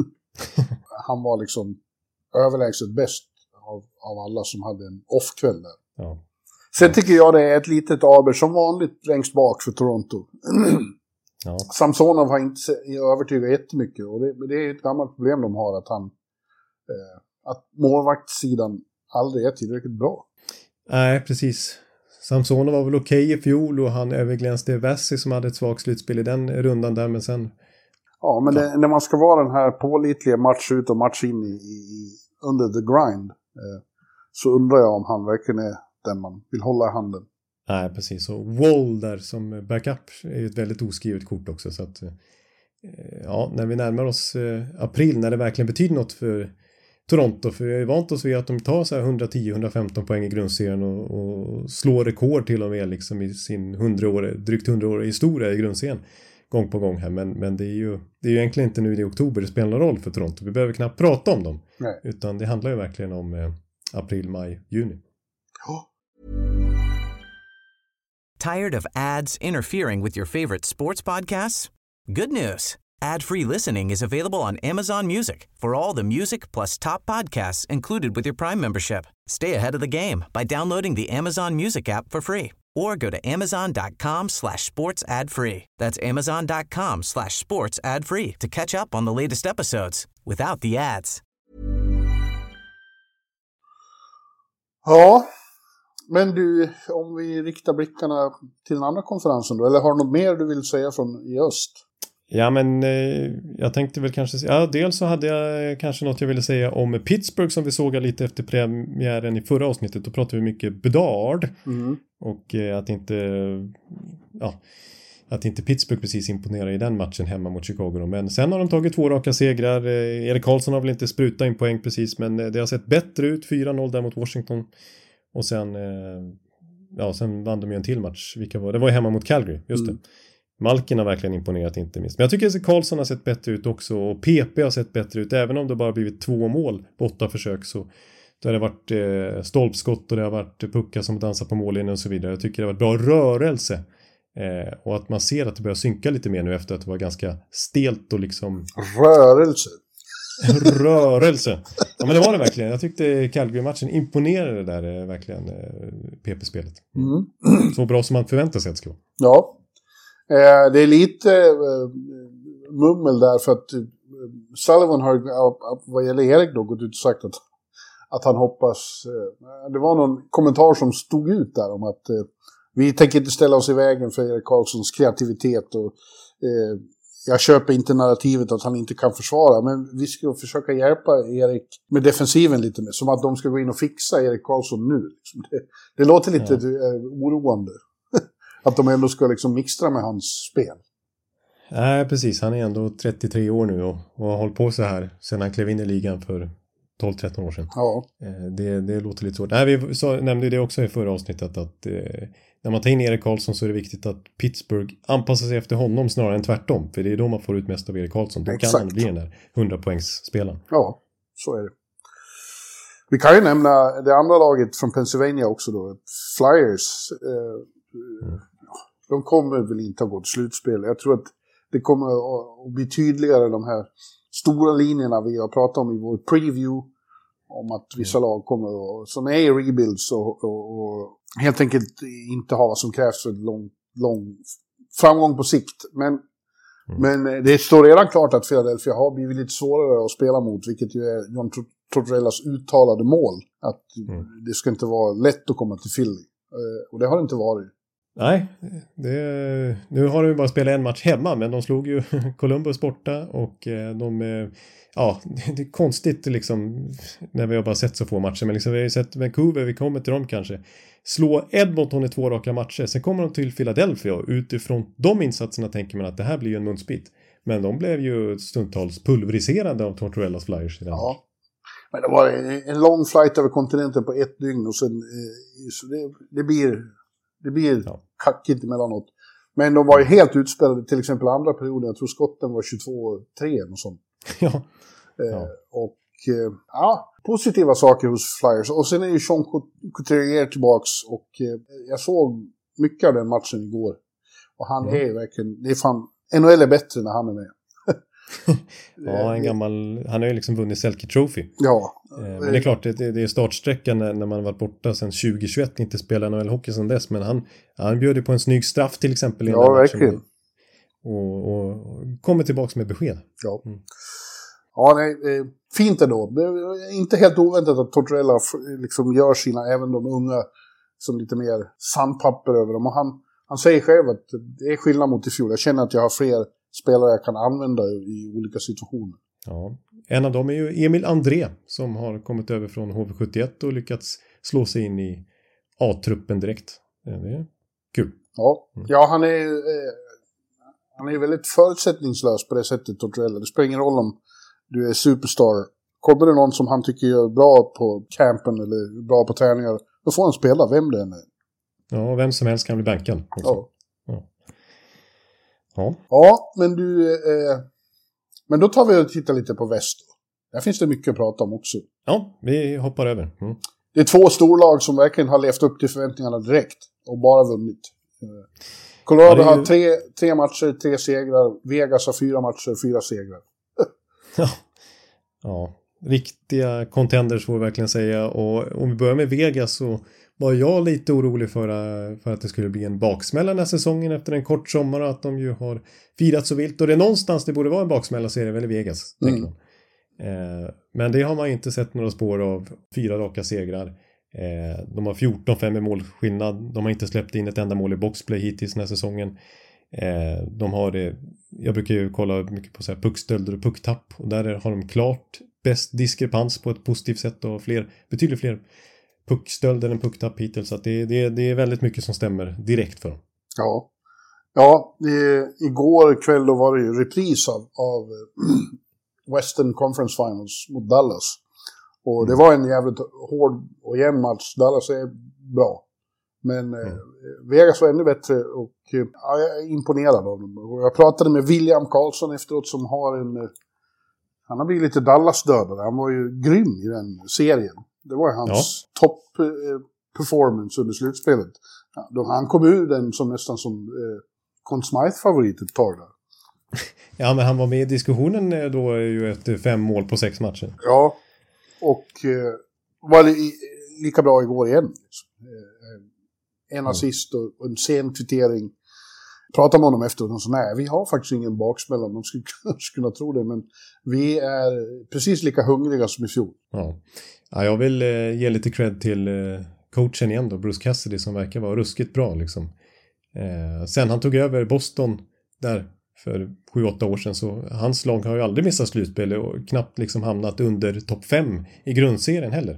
Han var liksom överlägset bäst av alla som hade en off-kväll där. Ja. Sen tycker jag det är ett litet aber som vanligt längst bak för Toronto. Ja. Samsonov har inte övertygat jättemycket och det är ett gammalt problem de har att målvaktssidan aldrig är tillräckligt bra. Nej, precis. Samsonov var väl okej i fjol och han överglänste Vessi som hade ett svagt slutspel i den rundan där, men sen... Ja, men när man ska vara den här pålitliga match ut och match in under the grind så undrar jag om han verkligen är den man vill hålla i handen. Nej, precis. Och Wall där som backup är ett väldigt oskrivet kort också. Så att, när vi närmar oss april, när det verkligen betyder något för Toronto, för vi är vant oss vid att de tar så här 110-115 poäng i grundserien och slår rekord till och med liksom i sin drygt 100-åriga historia i grundserien gång på gång här. Men det är ju egentligen inte nu i oktober det spelar någon roll för Toronto. Vi behöver knappt prata om dem. Nej. Utan det handlar ju verkligen om april, maj, juni. Oh. Tired of ads interfering with your favorite sports podcasts? Good news. Ad-free listening is available on Amazon Music for all the music plus top podcasts included with your Prime membership. Stay ahead of the game by downloading the Amazon Music app for free or go to amazon.com/sports ad free. That's amazon.com/sports ad free to catch up on the latest episodes without the ads. Ja, men du, om vi riktar blickarna till den andra konferensen då, eller har du något mer du vill säga från i öst? Ja, men jag tänkte väl kanske... dels så hade jag kanske något jag ville säga om Pittsburgh som vi såg lite efter premiären i förra avsnittet. Då pratade vi mycket Bedard. Mm. Och att inte Pittsburgh precis imponerar i den matchen hemma mot Chicago. Men sen har de tagit 2 raka segrar. Erik Karlsson har väl inte sprutat in poäng precis, men det har sett bättre ut. 4-0 där mot Washington. Och sen vann de ju en till match. Det var ju hemma mot Calgary, just det. Malkin har verkligen imponerat inte minst. Men jag tycker att Karlsson har sett bättre ut också. Och PP har sett bättre ut. Även om det bara blivit 2 mål på 8 försök. Så det har varit stolpskott och det har varit puckar som dansar på mållinjen och så vidare. Jag tycker det har varit bra rörelse. Och att man ser att det börjar synka lite mer nu efter att det var ganska stelt och liksom... Rörelse. Ja, men det var det verkligen. Jag tyckte Calgary-matchen imponerade där verkligen PP-spelet. Mm. Så bra som man förväntar sig att det ska vara. Ja. Det är lite mummel där för att Sullivan har vad gäller Erik då gått ut och sagt att han hoppas det var någon kommentar som stod ut där om att vi tänker inte ställa oss i vägen för Erik Karlssons kreativitet och jag köper inte narrativet att han inte kan försvara, men vi ska försöka hjälpa Erik med defensiven lite mer, som att de ska gå in och fixa Erik Karlsson nu liksom. Det låter lite oroande. Att de ändå ska liksom mixtra med hans spel. Nej, precis. Han är ändå 33 år nu och har hållit på så här sedan han klev in i ligan för 12-13 år sedan. Ja. Det låter lite svårt. Nej, vi nämnde det också i förra avsnittet att när man tar in Erik Karlsson så är det viktigt att Pittsburgh anpassar sig efter honom snarare än tvärtom. För det är då man får ut mest av Erik Karlsson. Då kan han bli den där 100-poängsspelaren. Ja, så är det. Vi kan ju nämna det andra laget från Pennsylvania också då. Flyers. De kommer väl inte att gå till slutspel. Jag tror att det kommer att bli tydligare de här stora linjerna vi har pratat om i vår preview. Om att vissa lag kommer som är i rebuilds och helt enkelt inte har vad som krävs för lång framgång på sikt. Men det står redan klart att Philadelphia har blivit lite svårare att spela mot, vilket ju är John Tortorellas uttalade mål. Att det ska inte vara lätt att komma till Philly. Och det har det inte varit. Nej, nu har de bara spelat en match hemma, men de slog ju Columbus borta och det är konstigt liksom när vi har bara sett så få matcher, men liksom vi har ju sett Vancouver, vi kommer till dem kanske, slå Edmonton i 2 raka matcher, sen kommer de till Philadelphia och utifrån de insatserna tänker man att det här blir ju en munsbit, men de blev ju stundtals pulveriserade av Tortorellas Flyers. Ja, men det var en lång flight över kontinenten på 1 dygn och sen så det blir kackigt emellanåt. Men de var ju helt utspelade, till exempel andra perioden. Jag tror skotten var 22-3 och sånt. Ja. Positiva saker hos Flyers. Och sen är ju Sean Couturier tillbaks. Och jag såg mycket av den matchen igår. Och han är verkligen, det är fan, NHL är bättre när han är med. Han har ju liksom vunnit Selke Trophy. Ja. Men det är klart, det är startsträckan när man varit borta sedan 2021, inte spelar NHL-hockey sedan dess, men han bjöd ju på en snygg straff till exempel. Ja, verkligen. Och kommer tillbaka med besked. Ja. Ja, nej, fint ändå. Det är inte helt oväntat att Tortorella liksom gör även de unga, som lite mer sandpapper över dem. Och han säger själv att det är skillnad mot i fjol. Jag känner att jag har fler spelare jag kan använda i olika situationer. Ja, en av dem är ju Emil André som har kommit över från HV71 och lyckats slå sig in i A-truppen direkt. Det är kul. Ja, han är väldigt förutsättningslös på det sättet, Tortorella. Det spelar ingen roll om du är superstar. Kommer det någon som han tycker är bra på campen eller bra på träningar, då får han spela, vem det än är. Ja, vem som helst kan bli bänkad. Ja, men då tar vi och tittar lite på väst. Där finns det mycket att prata om också. Ja, vi hoppar över. Det är 2 storlag som verkligen har levt upp till förväntningarna direkt och bara vunnit. Colorado har 3 matcher, 3 segrar. Vegas har 4 matcher, 4 segrar. Ja, riktiga contenders får vi verkligen säga. Och om vi börjar med Vegas så var jag lite orolig för att det skulle bli en baksmälla den här säsongen efter en kort sommar och att de ju har firat så vilt. Och det är någonstans det borde vara en baksmälla, så är det väl i Vegas, tänker man. Men det har man inte sett några spår av. 4 raka segrar. De har 14-5 i målskillnad. De har inte släppt in ett enda mål i boxplay hittills den här säsongen. De har det, jag brukar ju kolla mycket på så här puckstölder och pucktapp, och där har de klart bäst diskrepans på ett positivt sätt och betydligt fler puckstölder än pucktapp hittills, så att det är väldigt mycket som stämmer direkt för dem. Ja, igår kväll då var det ju repris av Western Conference Finals mot Dallas. Och det var en jävligt hård och jämn match. Dallas är bra. Men Vegas var ännu bättre och jag är imponerad av dem. Och jag pratade med William Karlsson efteråt som han har blivit lite Dallas-dödare. Han var ju grym i den serien. Det var hans topp-performance under slutspelet. Han kom ur den som nästan som Conn Smythe-favorit ett tag där. Ja, men han var med i diskussionen då ju efter 5 mål på 6 matcher. Ja, och var lika bra igår igen. En assist och en sen kvittering. Pratar med honom efter och så nej, vi har faktiskt ingen baksmälla. De skulle kunna tro det, men vi är precis lika hungriga som i fjol. Ja, jag vill ge lite cred till coachen igen då, Bruce Cassidy, som verkar vara ruskigt bra liksom. Sen han tog över Boston där för 7-8 år sedan, så hans lag har ju aldrig missat slutspel och knappt liksom hamnat under topp 5 i grundserien heller.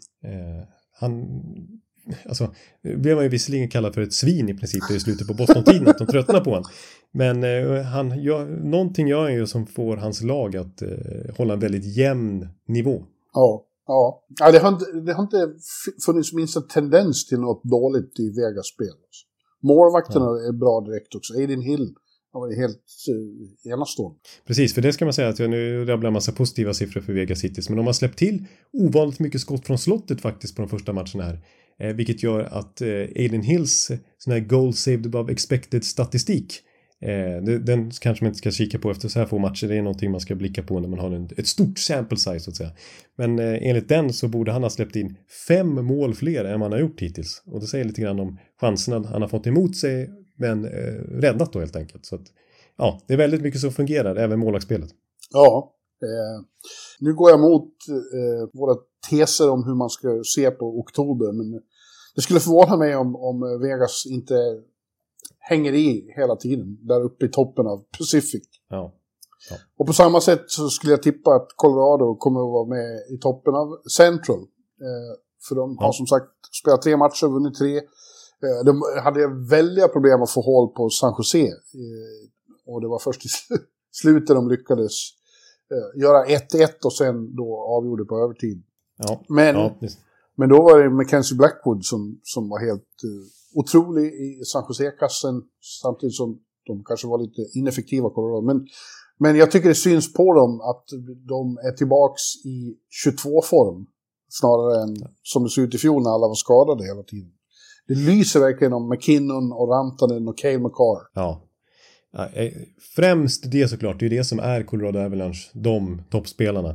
Alltså, blev man ju visserligen kallad för ett svin i princip i slutet på Boston-tiden, att de tröttnar på honom. Men någonting gör han ju som får hans lag att hålla en väldigt jämn nivå. Ja, det har inte funnits minsta tendens till något dåligt i Vegas-spel. Målvakterna är bra direkt också. Aiden Hill var helt enastående. Precis, för det ska man säga att jag nu rabblar en massa positiva siffror för Vegas hittills. Men de har släppt till ovanligt mycket skott från slottet faktiskt på de första matcherna här. Vilket gör att Aiden Hills sån här goal saved above expected statistik Den kanske man inte ska kika på efter så här få matcher. Det är någonting man ska blicka på när man har ett stort sample size så att säga. Men enligt den så borde han ha släppt in 5 mål fler än man har gjort hittills. Och det säger lite grann om chanserna han har fått emot sig, men räddat då helt enkelt. Så att, ja, det är väldigt mycket som fungerar, även målvaktsspelet. Ja, nu går jag mot våra teser om hur man ska se på oktober, men det skulle förvåna mig om Vegas inte hänger i hela tiden där uppe i toppen av Pacific. Ja. Och på samma sätt så skulle jag tippa att Colorado kommer att vara med i toppen av Central. För de har som sagt spelat 3 matcher, vunnit 3. De hade väldiga problem att få håll på San Jose. Och det var först i slutet de lyckades göra 1-1 och sen då avgjorde på övertid. Ja. Men då var det Mackenzie Blackwood som var helt otrolig i San Jose-kassen, samtidigt som de kanske var lite ineffektiva. Men jag tycker det syns på dem att de är tillbaks i 22-form snarare än som det såg ut i fjol när alla var skadade hela tiden. Det lyser verkligen om McKinnon och Rantanen och Cale Makar. Ja. Främst det såklart, det är det som är Colorado Avalanche, de toppspelarna.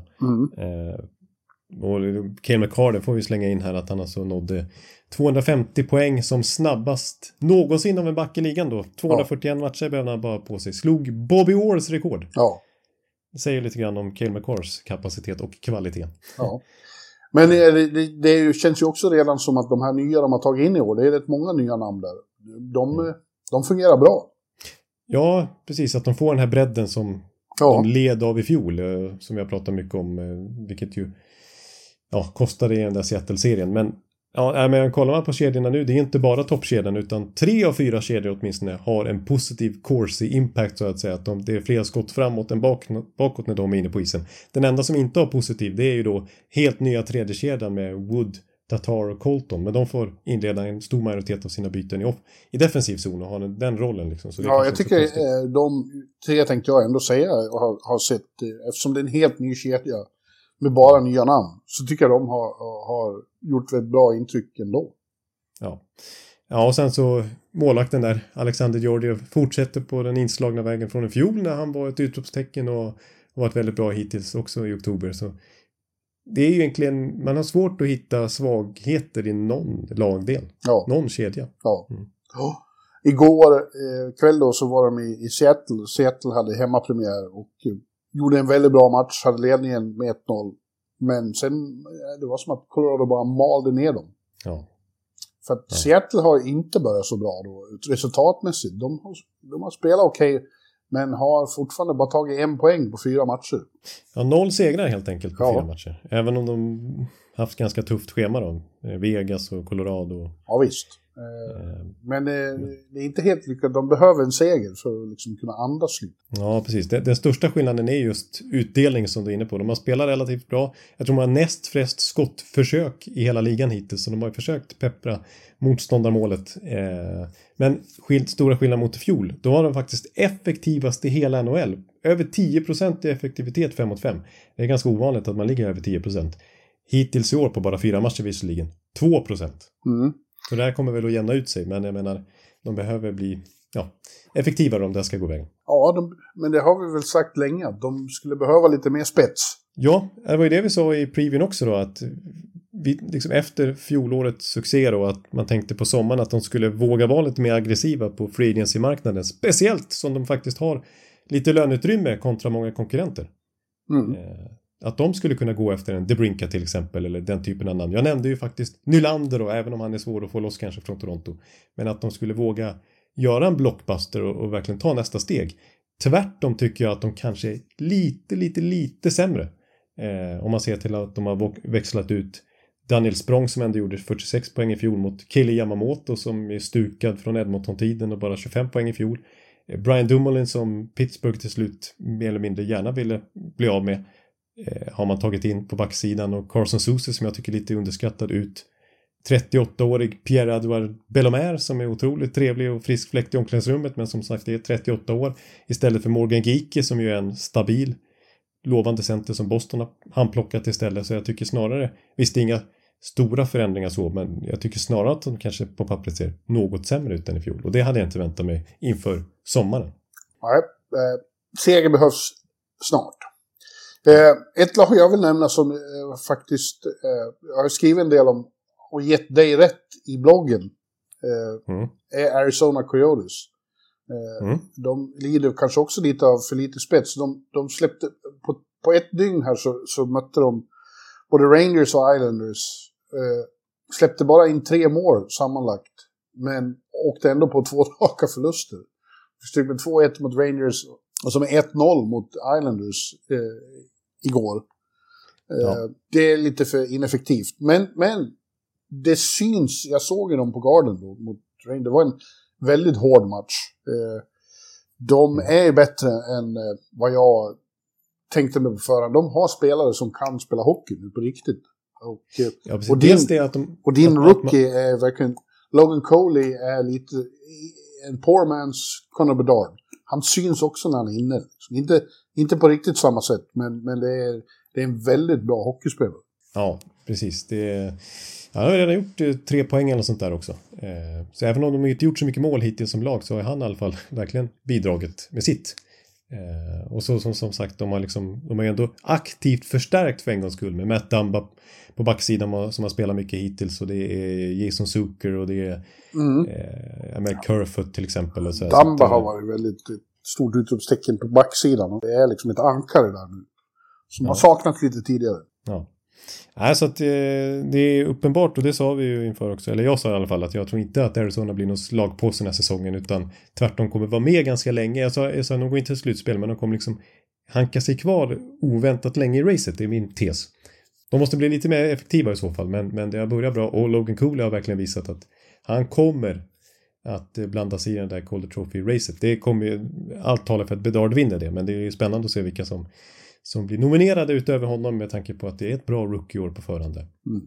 Och Cale Makar, det får vi slänga in här att han alltså nådde 250 poäng som snabbast någonsin av en back i ligan då. 241 matcher behövde han bara på sig. Slog Bobby Orrs rekord. Ja. Det säger lite grann om Cale Makars kapacitet och kvalitet. Ja. Men det känns ju också redan som att de här nya de har tagit in i år, det är rätt många nya namn där. De fungerar bra. Ja, precis. Att de får den här bredden som de led av i fjol. Som jag pratar mycket om. Vilket ju kostade i den där Seattle-serien. Men kollar man på kedjorna nu, det är inte bara toppkedjan utan 3 av 4 kedjor åtminstone har en positiv Corsi impact så att säga. Att det är fler skott framåt än bakåt när de är inne på isen. Den enda som inte har positiv, det är ju då helt nya tredje kedjan med Wood, Tatar och Colton. Men de får inleda en stor majoritet av sina byten i defensiv zon och har den rollen liksom. Så det jag tycker de 3 tänkte jag ändå säga och har sett, eftersom det är en helt ny kedja med bara nya namn, så tycker jag de har gjort ett bra intryck ändå. Ja, och sen så målvakten där, Alexander Georgiev, fortsätter på den inslagna vägen från i fjol när han var ett utropstecken och varit väldigt bra hittills också i oktober. Så det är ju egentligen, man har svårt att hitta svagheter i någon lagdel, någon kedja. Ja. Igår kväll då så var de i Seattle. Seattle hade hemmapremiär och gjorde en väldigt bra match, hade ledningen med 1-0. Men sen, det var som att Colorado bara malde ner dem. Ja. För att Seattle har inte börjat så bra då, resultatmässigt. De har spelat okej, men har fortfarande bara tagit 1 poäng på 4 matcher. Ja, 0 segrar helt enkelt på 4 matcher. Även om de haft ganska tufft schema då. Vegas och Colorado. Ja, visst. Men det är inte helt lyckat. De behöver en seger för att liksom kunna andas lite. Ja, precis. Den största skillnaden är just utdelning som du är inne på. De har spelat relativt bra. Jag tror de har näst flest skottförsök i hela ligan hittills. Så de har försökt peppra motståndarmålet. Men stora skillnad mot i fjol. Då var de faktiskt effektivast i hela NHL. Över 10% i effektivitet 5-5. Det är ganska ovanligt att man ligger över 10%. Hittills i år på bara 4 matcher visserligen 2%. Så det här kommer väl att jämna ut sig. Men jag menar, de behöver bli effektivare om det ska gå vägen. Ja, men det har vi väl sagt länge. Att de skulle behöva lite mer spets. Ja, det var ju det vi sa i previewn också då. Att vi, liksom efter fjolårets succé då, att man tänkte på sommaren att de skulle våga vara lite mer aggressiva på free agency-marknaden. Speciellt som de faktiskt har lite löneutrymme kontra många konkurrenter. Att de skulle kunna gå efter en DeBrincat till exempel, eller den typen av namn. Jag nämnde ju faktiskt Nylander då, även om han är svår att få loss kanske från Toronto. Men att de skulle våga göra en blockbuster och verkligen ta nästa steg. Tvärtom tycker jag att de kanske är lite sämre. Om man ser till att de har växlat ut Daniel Sprong som ändå gjorde 46 poäng i fjol mot Kille Yamamoto som är stukad från Edmonton-tiden och bara 25 poäng i fjol. Brian Dumoulin som Pittsburgh till slut mer eller mindre gärna ville bli av med. Har man tagit in på backsidan, och Carson Sousa som jag tycker är lite underskattad ut. 38-årig Pierre-Edouard Bellemare som är otroligt trevlig och frisk fläkt i omklädningsrummet, men som sagt är 38 år istället för Morgan Geekie som ju är en stabil lovande center som Boston har handplockat istället. Så jag tycker snarare, visst inga stora förändringar så, men jag tycker snarare att de kanske på pappret ser något sämre ut än i fjol, och det hade jag inte väntat mig inför sommaren. Nej, seger behövs snart. Ett lag jag vill nämna som faktiskt jag har skrivit en del om och gett dig rätt i bloggen är Arizona Coyotes. De lider kanske också lite av för lite spets. De släppte på ett dygn här så mötte de både Rangers och Islanders. Släppte bara in 3 mål sammanlagt. Men åkte ändå på 2 raka förluster. Stod med 2-1 mot Rangers och som är 1-0 mot Islanders igår. Det är lite för ineffektivt. Men det syns, jag såg ju dem på Garden då, mot Rangers. Det var en väldigt hård match. De är bättre än vad jag tänkte mig på förhand. De har spelare som kan spela hockey nu på riktigt. Och din rookie är verkligen... Logan Coley är lite en poor man's Connor Bedard. Han syns också när han är inne. Inte på riktigt samma sätt, men det är en väldigt bra hockeyspelare. Ja, precis. Han har redan gjort 3 poäng eller sånt där också. Så även om de inte gjort så mycket mål hittills som lag så har han i alla fall verkligen bidragit med sitt. Och så som sagt, de har ändå aktivt förstärkt för en gångs skull med Matt Dumba på backsidan som har spelat mycket hittills, och det är Jason Zucker och det är med Kerfoot till exempel. Och så Dumba har varit väldigt stort utropstecken på backsidan, och det är liksom ett ankare där nu som har saknat lite tidigare. Ja. Så att det är uppenbart, och det sa vi ju inför också, eller jag sa i alla fall, att jag tror inte att Arizona blir någon slag på den här säsongen, utan tvärtom kommer vara med ganska länge. Jag sa de går inte till slutspel, men de kommer liksom hanka sig kvar oväntat länge i racet, det är min tes. De måste bli lite mer effektiva i så fall, men det har börjat bra, och Logan Cooley har verkligen visat att han kommer att blanda sig i den där Calder Trophy-racet. Det kommer ju, allt talar för att Bedard vinner det, men det är ju spännande att se vilka som blir nominerade utöver honom, med tanke på att det är ett bra rookie-år på förhand.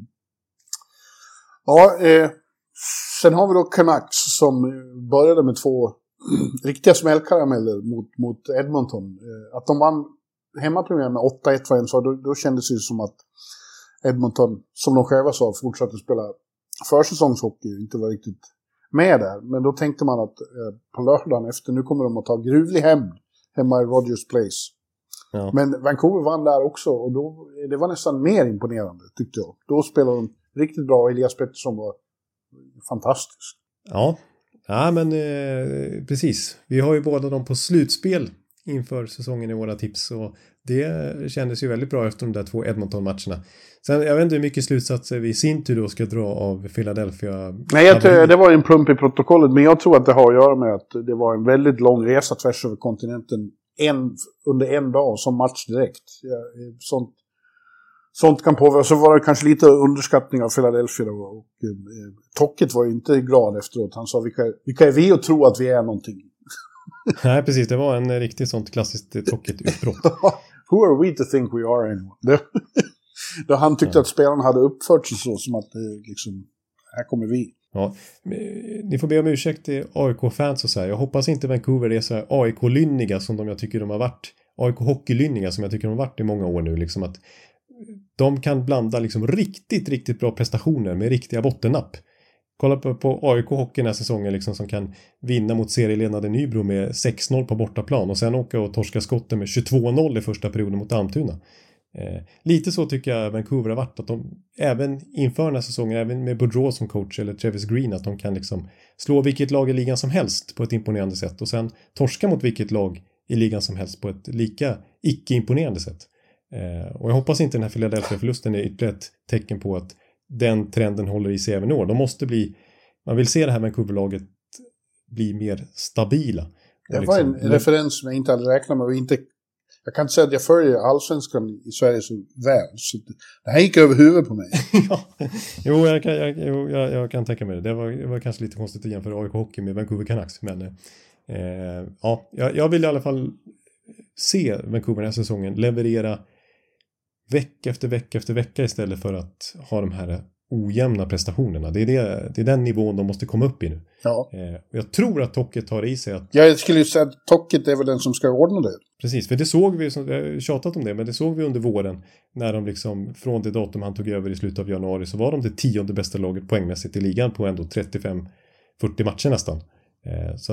Ja, sen har vi då Canucks som började med 2 riktiga smällkarameller mot Edmonton. Att de vann hemmapremiär med 8-1 var en, så då kändes det som att Edmonton, som de själva sa, fortsatte spela försäsongshockey, inte var riktigt med där. Men då tänkte man att på lördagen efter, nu kommer de att ta gruvlig hemma i Rogers Place. Ja. Men Vancouver vann där också, och det var nästan mer imponerande, tyckte jag. Då spelade de riktigt bra, och Elias Pettersson var fantastisk. Ja, men precis. Vi har ju båda dem på slutspel inför säsongen i våra tips, och det kändes ju väldigt bra efter de där 2 Edmonton-matcherna. Sen, jag vet inte hur mycket slutsatser vi i sin tur då ska dra av Philadelphia. Nej, det var en plump i protokollet, men jag tror att det har att göra med att det var en väldigt lång resa tvärs över kontinenten under en dag som match direkt. Sånt kan påverka. Så var det kanske lite underskattning av Philadelphia, och Tocket var ju inte glad efteråt. Han sa, vilka är vi att tro att vi är någonting? Nej, precis. Det var en riktigt sånt klassiskt Tocket-utbrott. Who are we to think we are anyone? Då han tyckte att spelarna hade uppfört sig så, som att liksom, här kommer vi. Ja, ni får be om ursäkt till AIK-fans och så här. Jag hoppas inte Vancouver är så här AIK-lynniga som jag tycker de har varit. AIK-hockeylynniga som jag tycker de har varit i många år nu. Liksom att de kan blanda liksom riktigt, riktigt bra prestationer med riktiga bottennapp. Kolla på AIK-hockey den här säsongen liksom, som kan vinna mot serieledande Nybro med 6-0 på bortaplan och sen åka och torska skotten med 22-0 i första perioden mot Almtuna. Lite så tycker jag Vancouver har varit, att de även inför den här säsongen, även med Boudreau som coach eller Travis Green, att de kan liksom slå vilket lag i ligan som helst på ett imponerande sätt och sen torska mot vilket lag i ligan som helst på ett lika icke-imponerande sätt. Och jag hoppas inte den här Philadelphia-förlusten är ytterligare ett tecken på att den trenden håller i sig även i år. De måste man vill se det här Vancouver-laget bli mer stabila. Det var en referens som jag inte hade räknat med. Jag kan inte säga att jag följer allsvenskan i Sverige så väl. Så det här gick över huvudet på mig. Jo, jag kan tänka mig det. Det var kanske lite konstigt att jämföra AIK-hockey med Vancouver Canucks. Men jag vill i alla fall se Vancouver den här säsongen leverera vecka efter vecka efter vecka istället för att ha de här ojämna prestationerna. Det är den nivån de måste komma upp i nu. Ja. Jag tror att Tocket har i sig att... Jag skulle ju säga att Tocket är väl den som ska ordna det. Precis, för det såg vi, jag har tjatat om det, men det såg vi under våren när de liksom, från det datum han tog över i slutet av januari, så var de det 10:e bästa laget poängmässigt i ligan på ändå 35-40 matcher nästan. Så att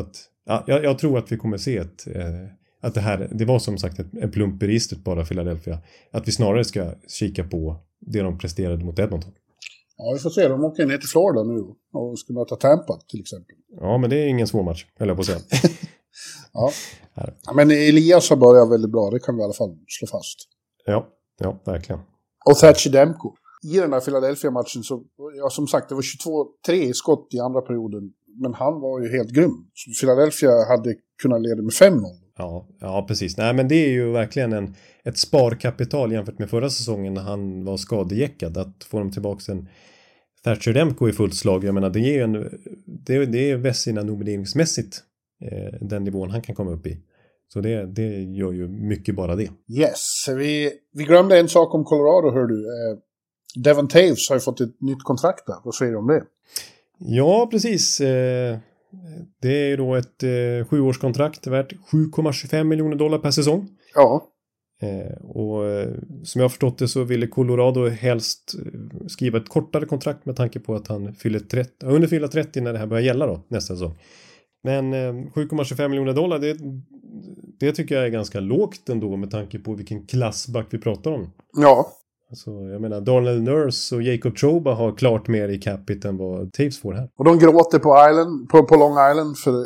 Ja, jag tror att vi kommer se att det var som sagt en plump i registret bara Philadelphia. Att vi snarare ska kika på det de presterade mot Edmonton. Ja, vi får se. De åker ner till Florida nu och ska möta Tampa till exempel. Ja, men det är ingen svår match, höll jag på att säga. Ja, men Elias har börjat väldigt bra. Det kan vi i alla fall slå fast. Ja, verkligen. Och Thatcher Demko. I den här Philadelphia-matchen så, ja, som sagt, det var 22-3 i skott i andra perioden. Men han var ju helt grym. Så Philadelphia hade kunnat leda med 5-0. Ja, precis. Nej, men det är ju verkligen ett sparkapital jämfört med förra säsongen när han var skadejäckad. Att få dem tillbaka en Thatcher Demko i fullt slag. Jag menar, det är ju det är Vessina nomineringsmässigt den nivån han kan komma upp i. Så det gör ju mycket bara det. Yes, vi glömde en sak om Colorado, hör du. Devon Taves har ju fått ett nytt kontrakt där. Vad säger du om det? Ja, precis. Det är då ett 7-årskontrakt värt $7,25 miljoner per säsong. Ja. Och som jag har förstått det så ville Colorado helst skriva ett kortare kontrakt med tanke på att han fyller 30 när det här börjar gälla då, nästa säsong. Men $7,25 miljoner, det tycker jag är ganska lågt ändå med tanke på vilken klassback vi pratar om. Ja. Alltså, jag menar, Darnell Nurse och Jacob Trouba har klart mer i capita än vad Taves får här. Och de gråter på Long Island för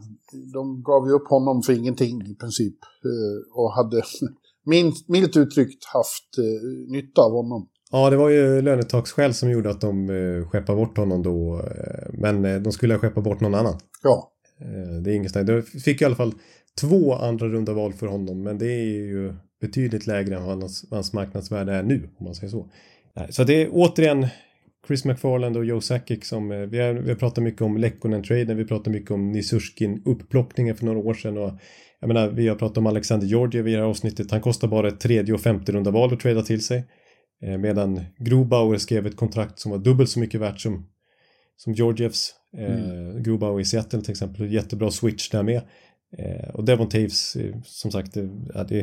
de gav ju upp honom för ingenting i princip. Och hade milt uttryckt haft nytta av honom. Ja, det var ju lönetaksskäl som gjorde att de skeppade bort honom då. Men de skulle ha skeppat bort någon annan. Ja. Det är inget. De fick i alla fall 2 andra runda val för honom. Men det är ju betydligt lägre än vad hans marknadsvärde är nu, om man säger så. Så det är återigen Chris McFarland och Joe Sakic som vi har pratat mycket om Lekkonen-traden, vi pratar mycket om Nichushkin upplockningen för några år sedan och jag menar, vi har pratat om Alexander Georgiev i det här avsnittet. Han kostar bara ett 3:e och 5:e runda val att trada till sig. Medan Grubauer skrev ett kontrakt som var dubbelt så mycket värt som Georgievs. Grubauer i Seattle till exempel, jättebra switch där med. Och Devon Taves, som sagt, de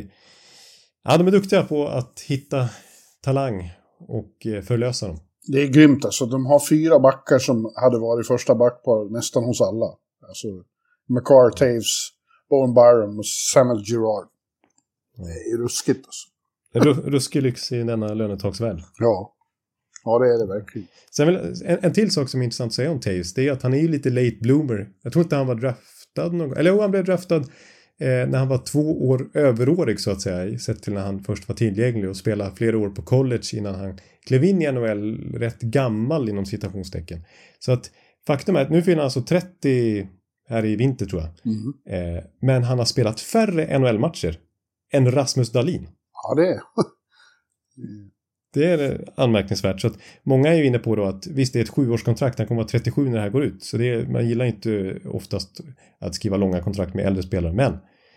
är duktiga på att hitta talang och förlösa dem. Det är grymt alltså. De har 4 backar som hade varit första backpar nästan hos alla. Alltså McCarr, Taves, Bowen Byram och Samuel Girard. Det är ruskigt alltså. Ruskig lyx i denna lönetagsvärld. Ja, det är det verkligen. Sen en till sak som är intressant att säga om Taves, det är att han är ju lite late bloomer. Jag tror inte han var draftad någon gång. Eller han blev draftad när han var 2 år överårig så att säga. Sett till när han först var tillgänglig och spelade flera år på college innan han klev in i NHL rätt gammal inom citationstecken. Så att faktum är att nu fyller han alltså 30 här i vinter tror jag. Men han har spelat färre NHL-matcher än Rasmus Dahlin. Ja, det är det är anmärkningsvärt. Så att många är ju inne på då att visst, det är ett 7-årskontrakt. Han kommer vara 37 när det här går ut. Så man gillar inte oftast att skriva långa kontrakt med äldre spelare. Men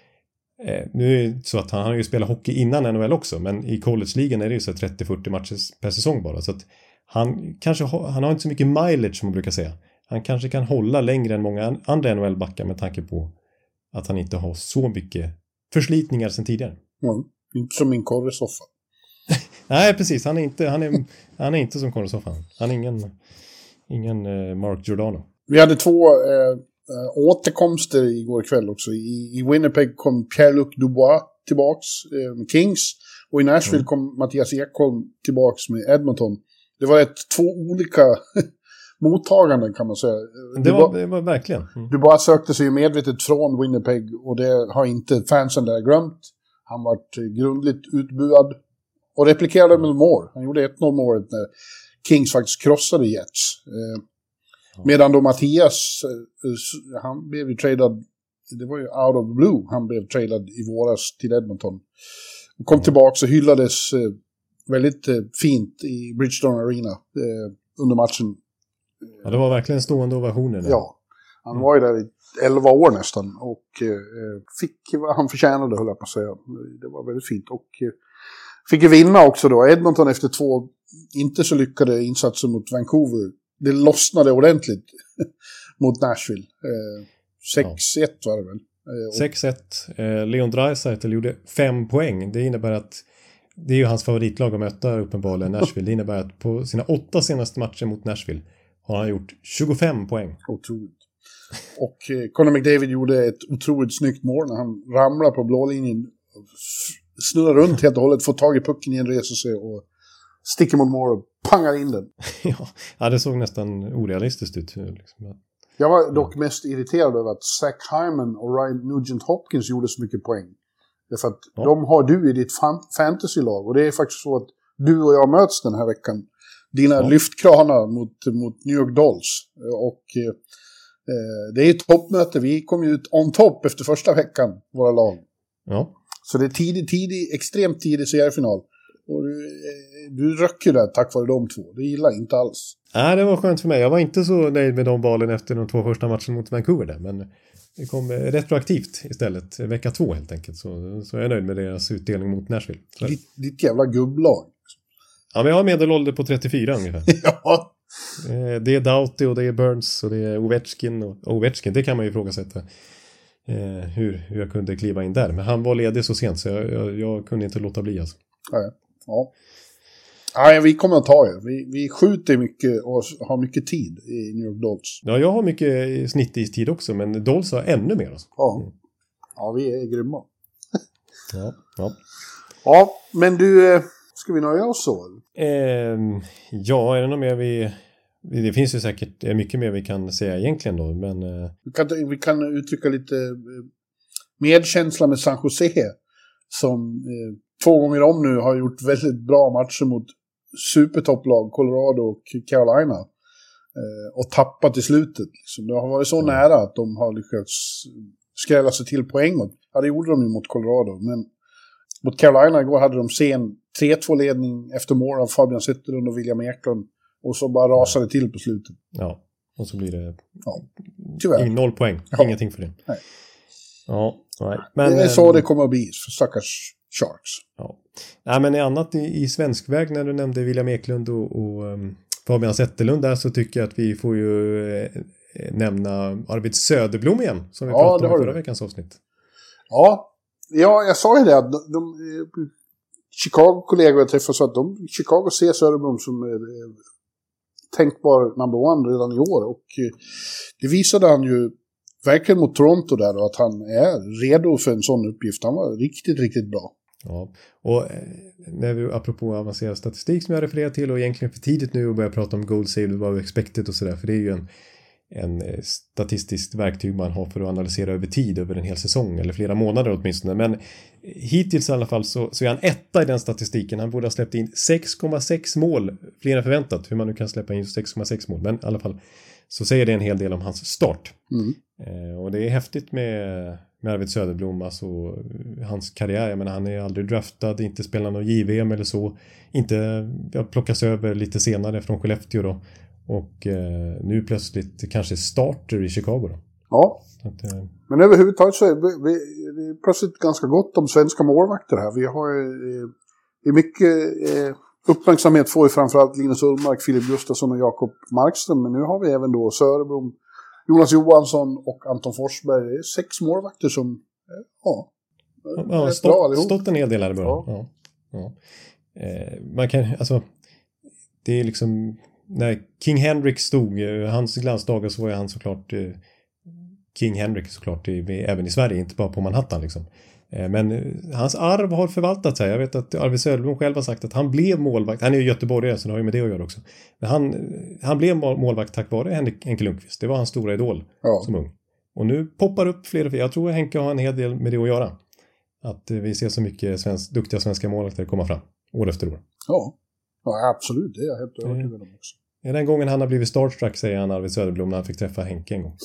nu är det så att han har ju spelat hockey innan NHL också. Men i college-ligan är det ju så 30-40 matcher per säsong bara. Så att han har inte så mycket mileage som man brukar säga. Han kanske kan hålla längre än många andra NHL-backar med tanke på att han inte har så mycket förslitningar sedan tidigare. Inte som min korresoffa. Nej, precis. Han är inte som korresoffa. Han är ingen Mark Giordano. Vi hade 2 återkomster igår kväll också. I Winnipeg kom Pierre-Luc Dubois tillbaks med Kings. Och i Nashville kom Mattias Ekholm tillbaks med Edmonton. Det var 2 olika mottaganden kan man säga. Det var verkligen. Dubois sökte sig medvetet från Winnipeg och det har inte fansen där glömt. Han var grundligt utbuad och replikerade med mål. Han gjorde 1-0 målet när Kings faktiskt krossade Jets. Medan då Mattias, han blev ju tradad, det var ju out of the blue, han blev tradad i våras till Edmonton. Och kom tillbaka och hyllades väldigt fint i Bridgestone Arena under matchen. Ja, det var verkligen stående ovationer. Ja, han var ju där i 11 år nästan och fick vad han förtjänade, höll jag på att säga. Det var väldigt fint och fick ju vinna också då. Edmonton efter 2 inte så lyckade insatser mot Vancouver. Det lossnade ordentligt mot Nashville. 6-1 var det väl. 6-1. Leon Draisaitl gjorde 5 poäng. Det innebär att det är ju hans favoritlag att möta uppenbarligen Nashville. Det innebär att på sina 8 senaste matcher mot Nashville har han gjort 25 poäng. Otroligt. Och Conor McDavid gjorde ett otroligt snyggt mål när han ramlar på blålinjen, snurrar runt helt och hållet, får tag i pucken i en reser sig och sticker mot mål och pangar in den. Ja, det såg nästan orealistiskt ut. Liksom. Jag var dock mest irriterad över att Zach Hyman och Ryan Nugent-Hopkins gjorde så mycket poäng. Därför att de har du i ditt fantasylag. Och det är faktiskt så att du och jag möts den här veckan. Dina lyftkranar mot New York Dolls. Och det är ett toppmöte. Vi kom ju ut on top efter första veckan, våra lag. Ja. Så det är extremt tidig seriefinal. Och du röcker där tack vare de två. Det gillar jag inte alls. Nej, det var skönt för mig. Jag var inte så nöjd med de valen efter de 2 första matcherna mot Vancouver där. Men det kom retroaktivt istället. Vecka 2 helt enkelt. Så jag är nöjd med deras utdelning mot Nashville. Ditt jävla gubblag. Ja, men jag har medelålder på 34 ungefär. Ja. Det är Doughty och det är Burns och det är Ovechkin. Och Ovechkin, det kan man ju ifrågasätta. Hur jag kunde kliva in där. Men han var ledig så sent så jag kunde inte låta bli alltså. Ja, vi kommer att ta er. Vi skjuter mycket och har mycket tid i New York Dolls. Ja, jag har mycket snittistid också, men Dolls har ännu mer. Alltså. Ja, vi är grymma. Ja, men du, ska vi nöja oss så? Ja, är det något mer det finns ju säkert mycket mer vi kan säga egentligen då, men... Vi kan uttrycka lite medkänsla med San Jose som 2 gånger om nu har gjort väldigt bra matcher mot supertopplag Colorado och Carolina och tappat i slutet. Liksom. Det har varit så nära att de har lyckats skrälla sig till poäng. Ja, det gjorde de ju mot Colorado, men mot Carolina igår hade de sen 3-2-ledning efter mål av Fabian Zetterlund och William Eklund och så bara rasade till på slutet. Ja, och så blir det tyvärr 0 poäng. Ingenting för det. Nej. Nej. Men, det är så det kommer att bli för stackars Sharks. Ja. Nej, men annat i svensk väg när du nämnde William Eklund och Fabian Zetterlund där, så tycker jag att vi får ju nämna Arvid Söderblom igen som vi pratade om i förra veckans avsnitt. Ja, jag sa ju det att de Chicago-kollegor träffade så att Chicago ser Söderblom som tänkbar number one redan i år, och det visade han ju verkligen mot Toronto där då, att han är redo för en sån uppgift. Han var riktigt, riktigt bra. Ja, och när vi apropå avancerad statistik som jag refererar till, och egentligen för tidigt nu att börja prata om goal saved above expected och sådär, för det är ju en statistiskt verktyg man har för att analysera över tid, över en hel säsong eller flera månader åtminstone. Men hittills i alla fall så är han etta i den statistiken. Han borde ha släppt in 6,6 mål, fler än förväntat, hur man nu kan släppa in 6,6 mål. Men i alla fall så säger det en hel del om hans start. Och det är häftigt med Arvid Söderblom, alltså hans karriär. Jag menar, han är aldrig draftad, inte spelar någon JVM eller så. Inte plockas över lite senare från Skellefteå då. Och nu plötsligt kanske starter i Chicago då. Ja, men överhuvudtaget så är det plötsligt ganska gott om svenska målvakter här. Vi har mycket uppmärksamhet får ju framförallt Linus Ullmark, Filip Gustafsson och Jakob Markström. Men nu har vi även då Söderblom, Jonas Johansson och Anton Forsberg. Det är 6 målvakter som stått en hel del här i början. Ja. Man kan, alltså, det är liksom när King Henrik stod, hans glansdagar, så var ju han såklart King Henrik såklart även i Sverige, inte bara på Manhattan liksom. Men hans arv har förvaltat sig. Jag vet att Arvid Söderblom själv har sagt att han blev målvakt. Han är ju göteborgare, så det har ju med det att göra också. Men han blev målvakt tack vare Henke Lundqvist. Det var hans stora idol som ung. Och nu poppar upp fler och fler. Jag tror att Henke har en hel del med det att göra. Att vi ser så mycket duktiga svenska målvakter komma fram år efter år. Ja, absolut. Det är jag helt övertygad om också. Det är den gången han har blivit starstruck, säger han, Arvid Söderblom, när han fick träffa Henke en gång.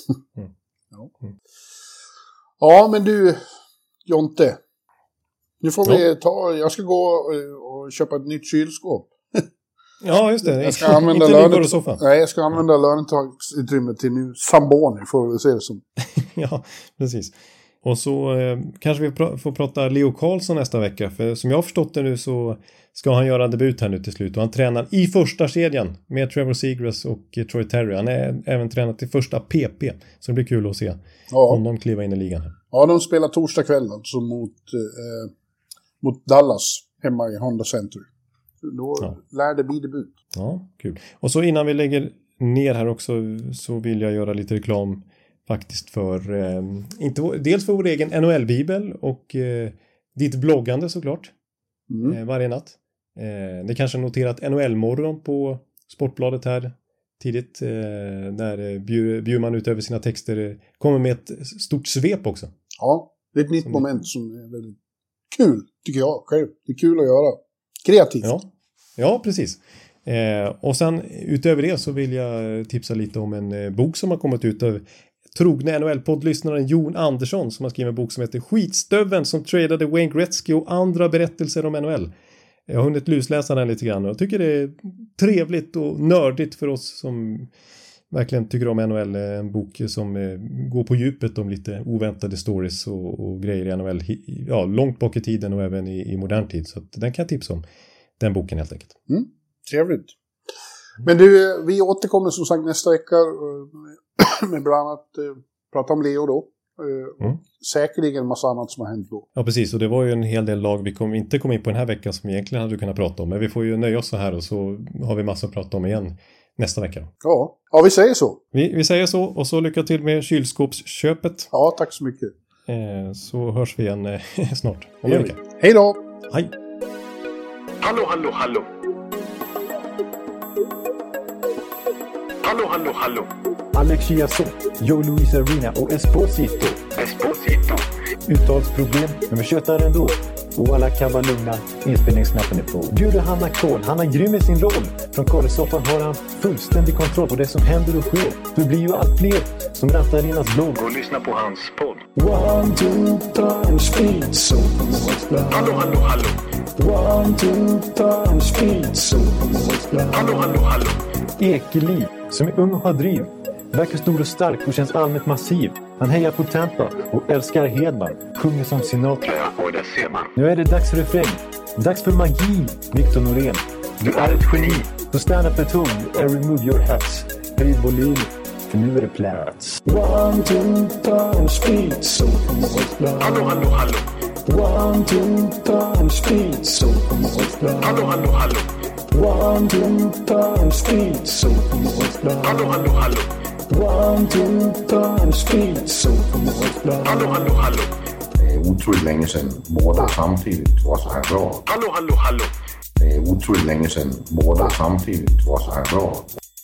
Ja, men du, Jonte, nu får vi jag ska gå och köpa ett nytt kylskåp. Ja, just det. Jag ska använda lönetagsutrymmet till nu Samboni, får vi se det som. Ja, precis. Och så kanske vi får prata Leo Karlsson nästa vecka. För som jag har förstått det nu så ska han göra debut här nu till slut. Och han tränar i första kedjan med Trevor Seagrass och Troy Terry. Han är även tränat i första PP. Så det blir kul att se om de kliver in i ligan här. Ja, de spelar torsdag kväll alltså mot Dallas hemma i Honda Center. Då lär det bli debut. Ja, kul. Och så innan vi lägger ner här också så vill jag göra lite reklam faktiskt för dels för vår egen NHL-bibel och ditt bloggande såklart varje natt. Ni kanske noterat NHL-morgon på Sportbladet här tidigt. Där Bjurman utöver sina texter kommer med ett stort svep också. Ja, det är ett nytt moment som är väldigt kul, tycker jag själv. Det är kul att göra. Kreativt. Ja, precis. Och sen utöver det så vill jag tipsa lite om en bok som har kommit ut av trogna NHL-poddlyssnaren Jon Andersson som har skrivit en bok som heter Skitstöven som tradade Wayne Gretzky och andra berättelser om NHL. Jag har hunnit lusläsa den lite grann och jag tycker det är trevligt och nördigt för oss som verkligen tycker om NHL. En bok som går på djupet om lite oväntade stories och grejer i NHL. Ja, långt bak i tiden och även i modern tid. Så att den kan jag tipsa om. Den boken helt enkelt. Trevligt. Men du, vi återkommer som sagt nästa vecka med bland annat prata om Leo då. Säkerligen en massa annat som har hänt då. Ja, precis. Och det var ju en hel del lag vi inte kom in på den här veckan som vi egentligen hade kunnat prata om. Men vi får ju nöja oss så här och så har vi massa att prata om igen nästa vecka. Ja, vi säger så. Vi säger så och så lycka till med kylskåpsköpet. Ja, tack så mycket. Så hörs vi igen snart. Om en vecka. Hej då! Hej! Hallå, hallå, hallå! Hallå, hallå, hallå! Alex Chiazot, Joe Luis Arena och Esposito. Uttalsproblem, men vi tjötar ändå. Och alla kan vara lugna, inspelningsknappen är på. Bjuder Hanna Kohl, han är grym i sin roll. Från Kållesoffan har han fullständig kontroll på det som händer och sker. Det blir ju allt fler som rattar in hans blogg. Och lyssna på hans podd. 1, 2, 3, speed, so. Hallå, hallå, hallå! 1, 2, 3, speed, so. Hallå, hallå, hallå! Ekeliv, som är ung och har driv. Verkar stor och stark och känns allmänt massiv. Han hejar på Tampa och älskar Hedman. Sjunger som Sinatra. Ja, och det ser man. Nu är det dags för refräng. Dags för magi, Victor Norén. Du är ett geni. Så stand up at home and remove your hats. Höj volym, för nu är det plats. 1, 2, 3, speed, so. Hallå, hallå, hallå! 1, 2, 3, speed, so. Hallå, hallå, hallå! 1, 2, 3, speed, so. Hallå, hallå, hallå! 1, 2, 3, speed, so. Hallå, hallå, hallå! Det är otroligt länge sedan båda samtidigt var så här bra. Hallå, hallå, hallå! Det är otroligt länge sedan båda samtidigt var så här bra.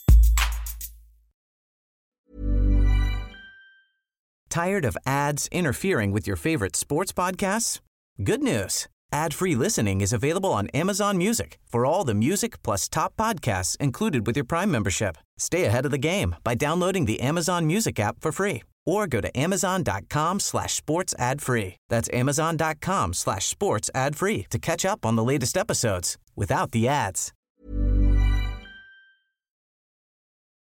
Tired of ads interfering with your favorite sports podcasts? Good news. Ad-free listening is available on Amazon Music for all the music plus top podcasts included with your Prime membership. Stay ahead of the game by downloading the Amazon Music app for free or go to amazon.com/sports ad free. That's amazon.com/sports ad free to catch up on the latest episodes without the ads.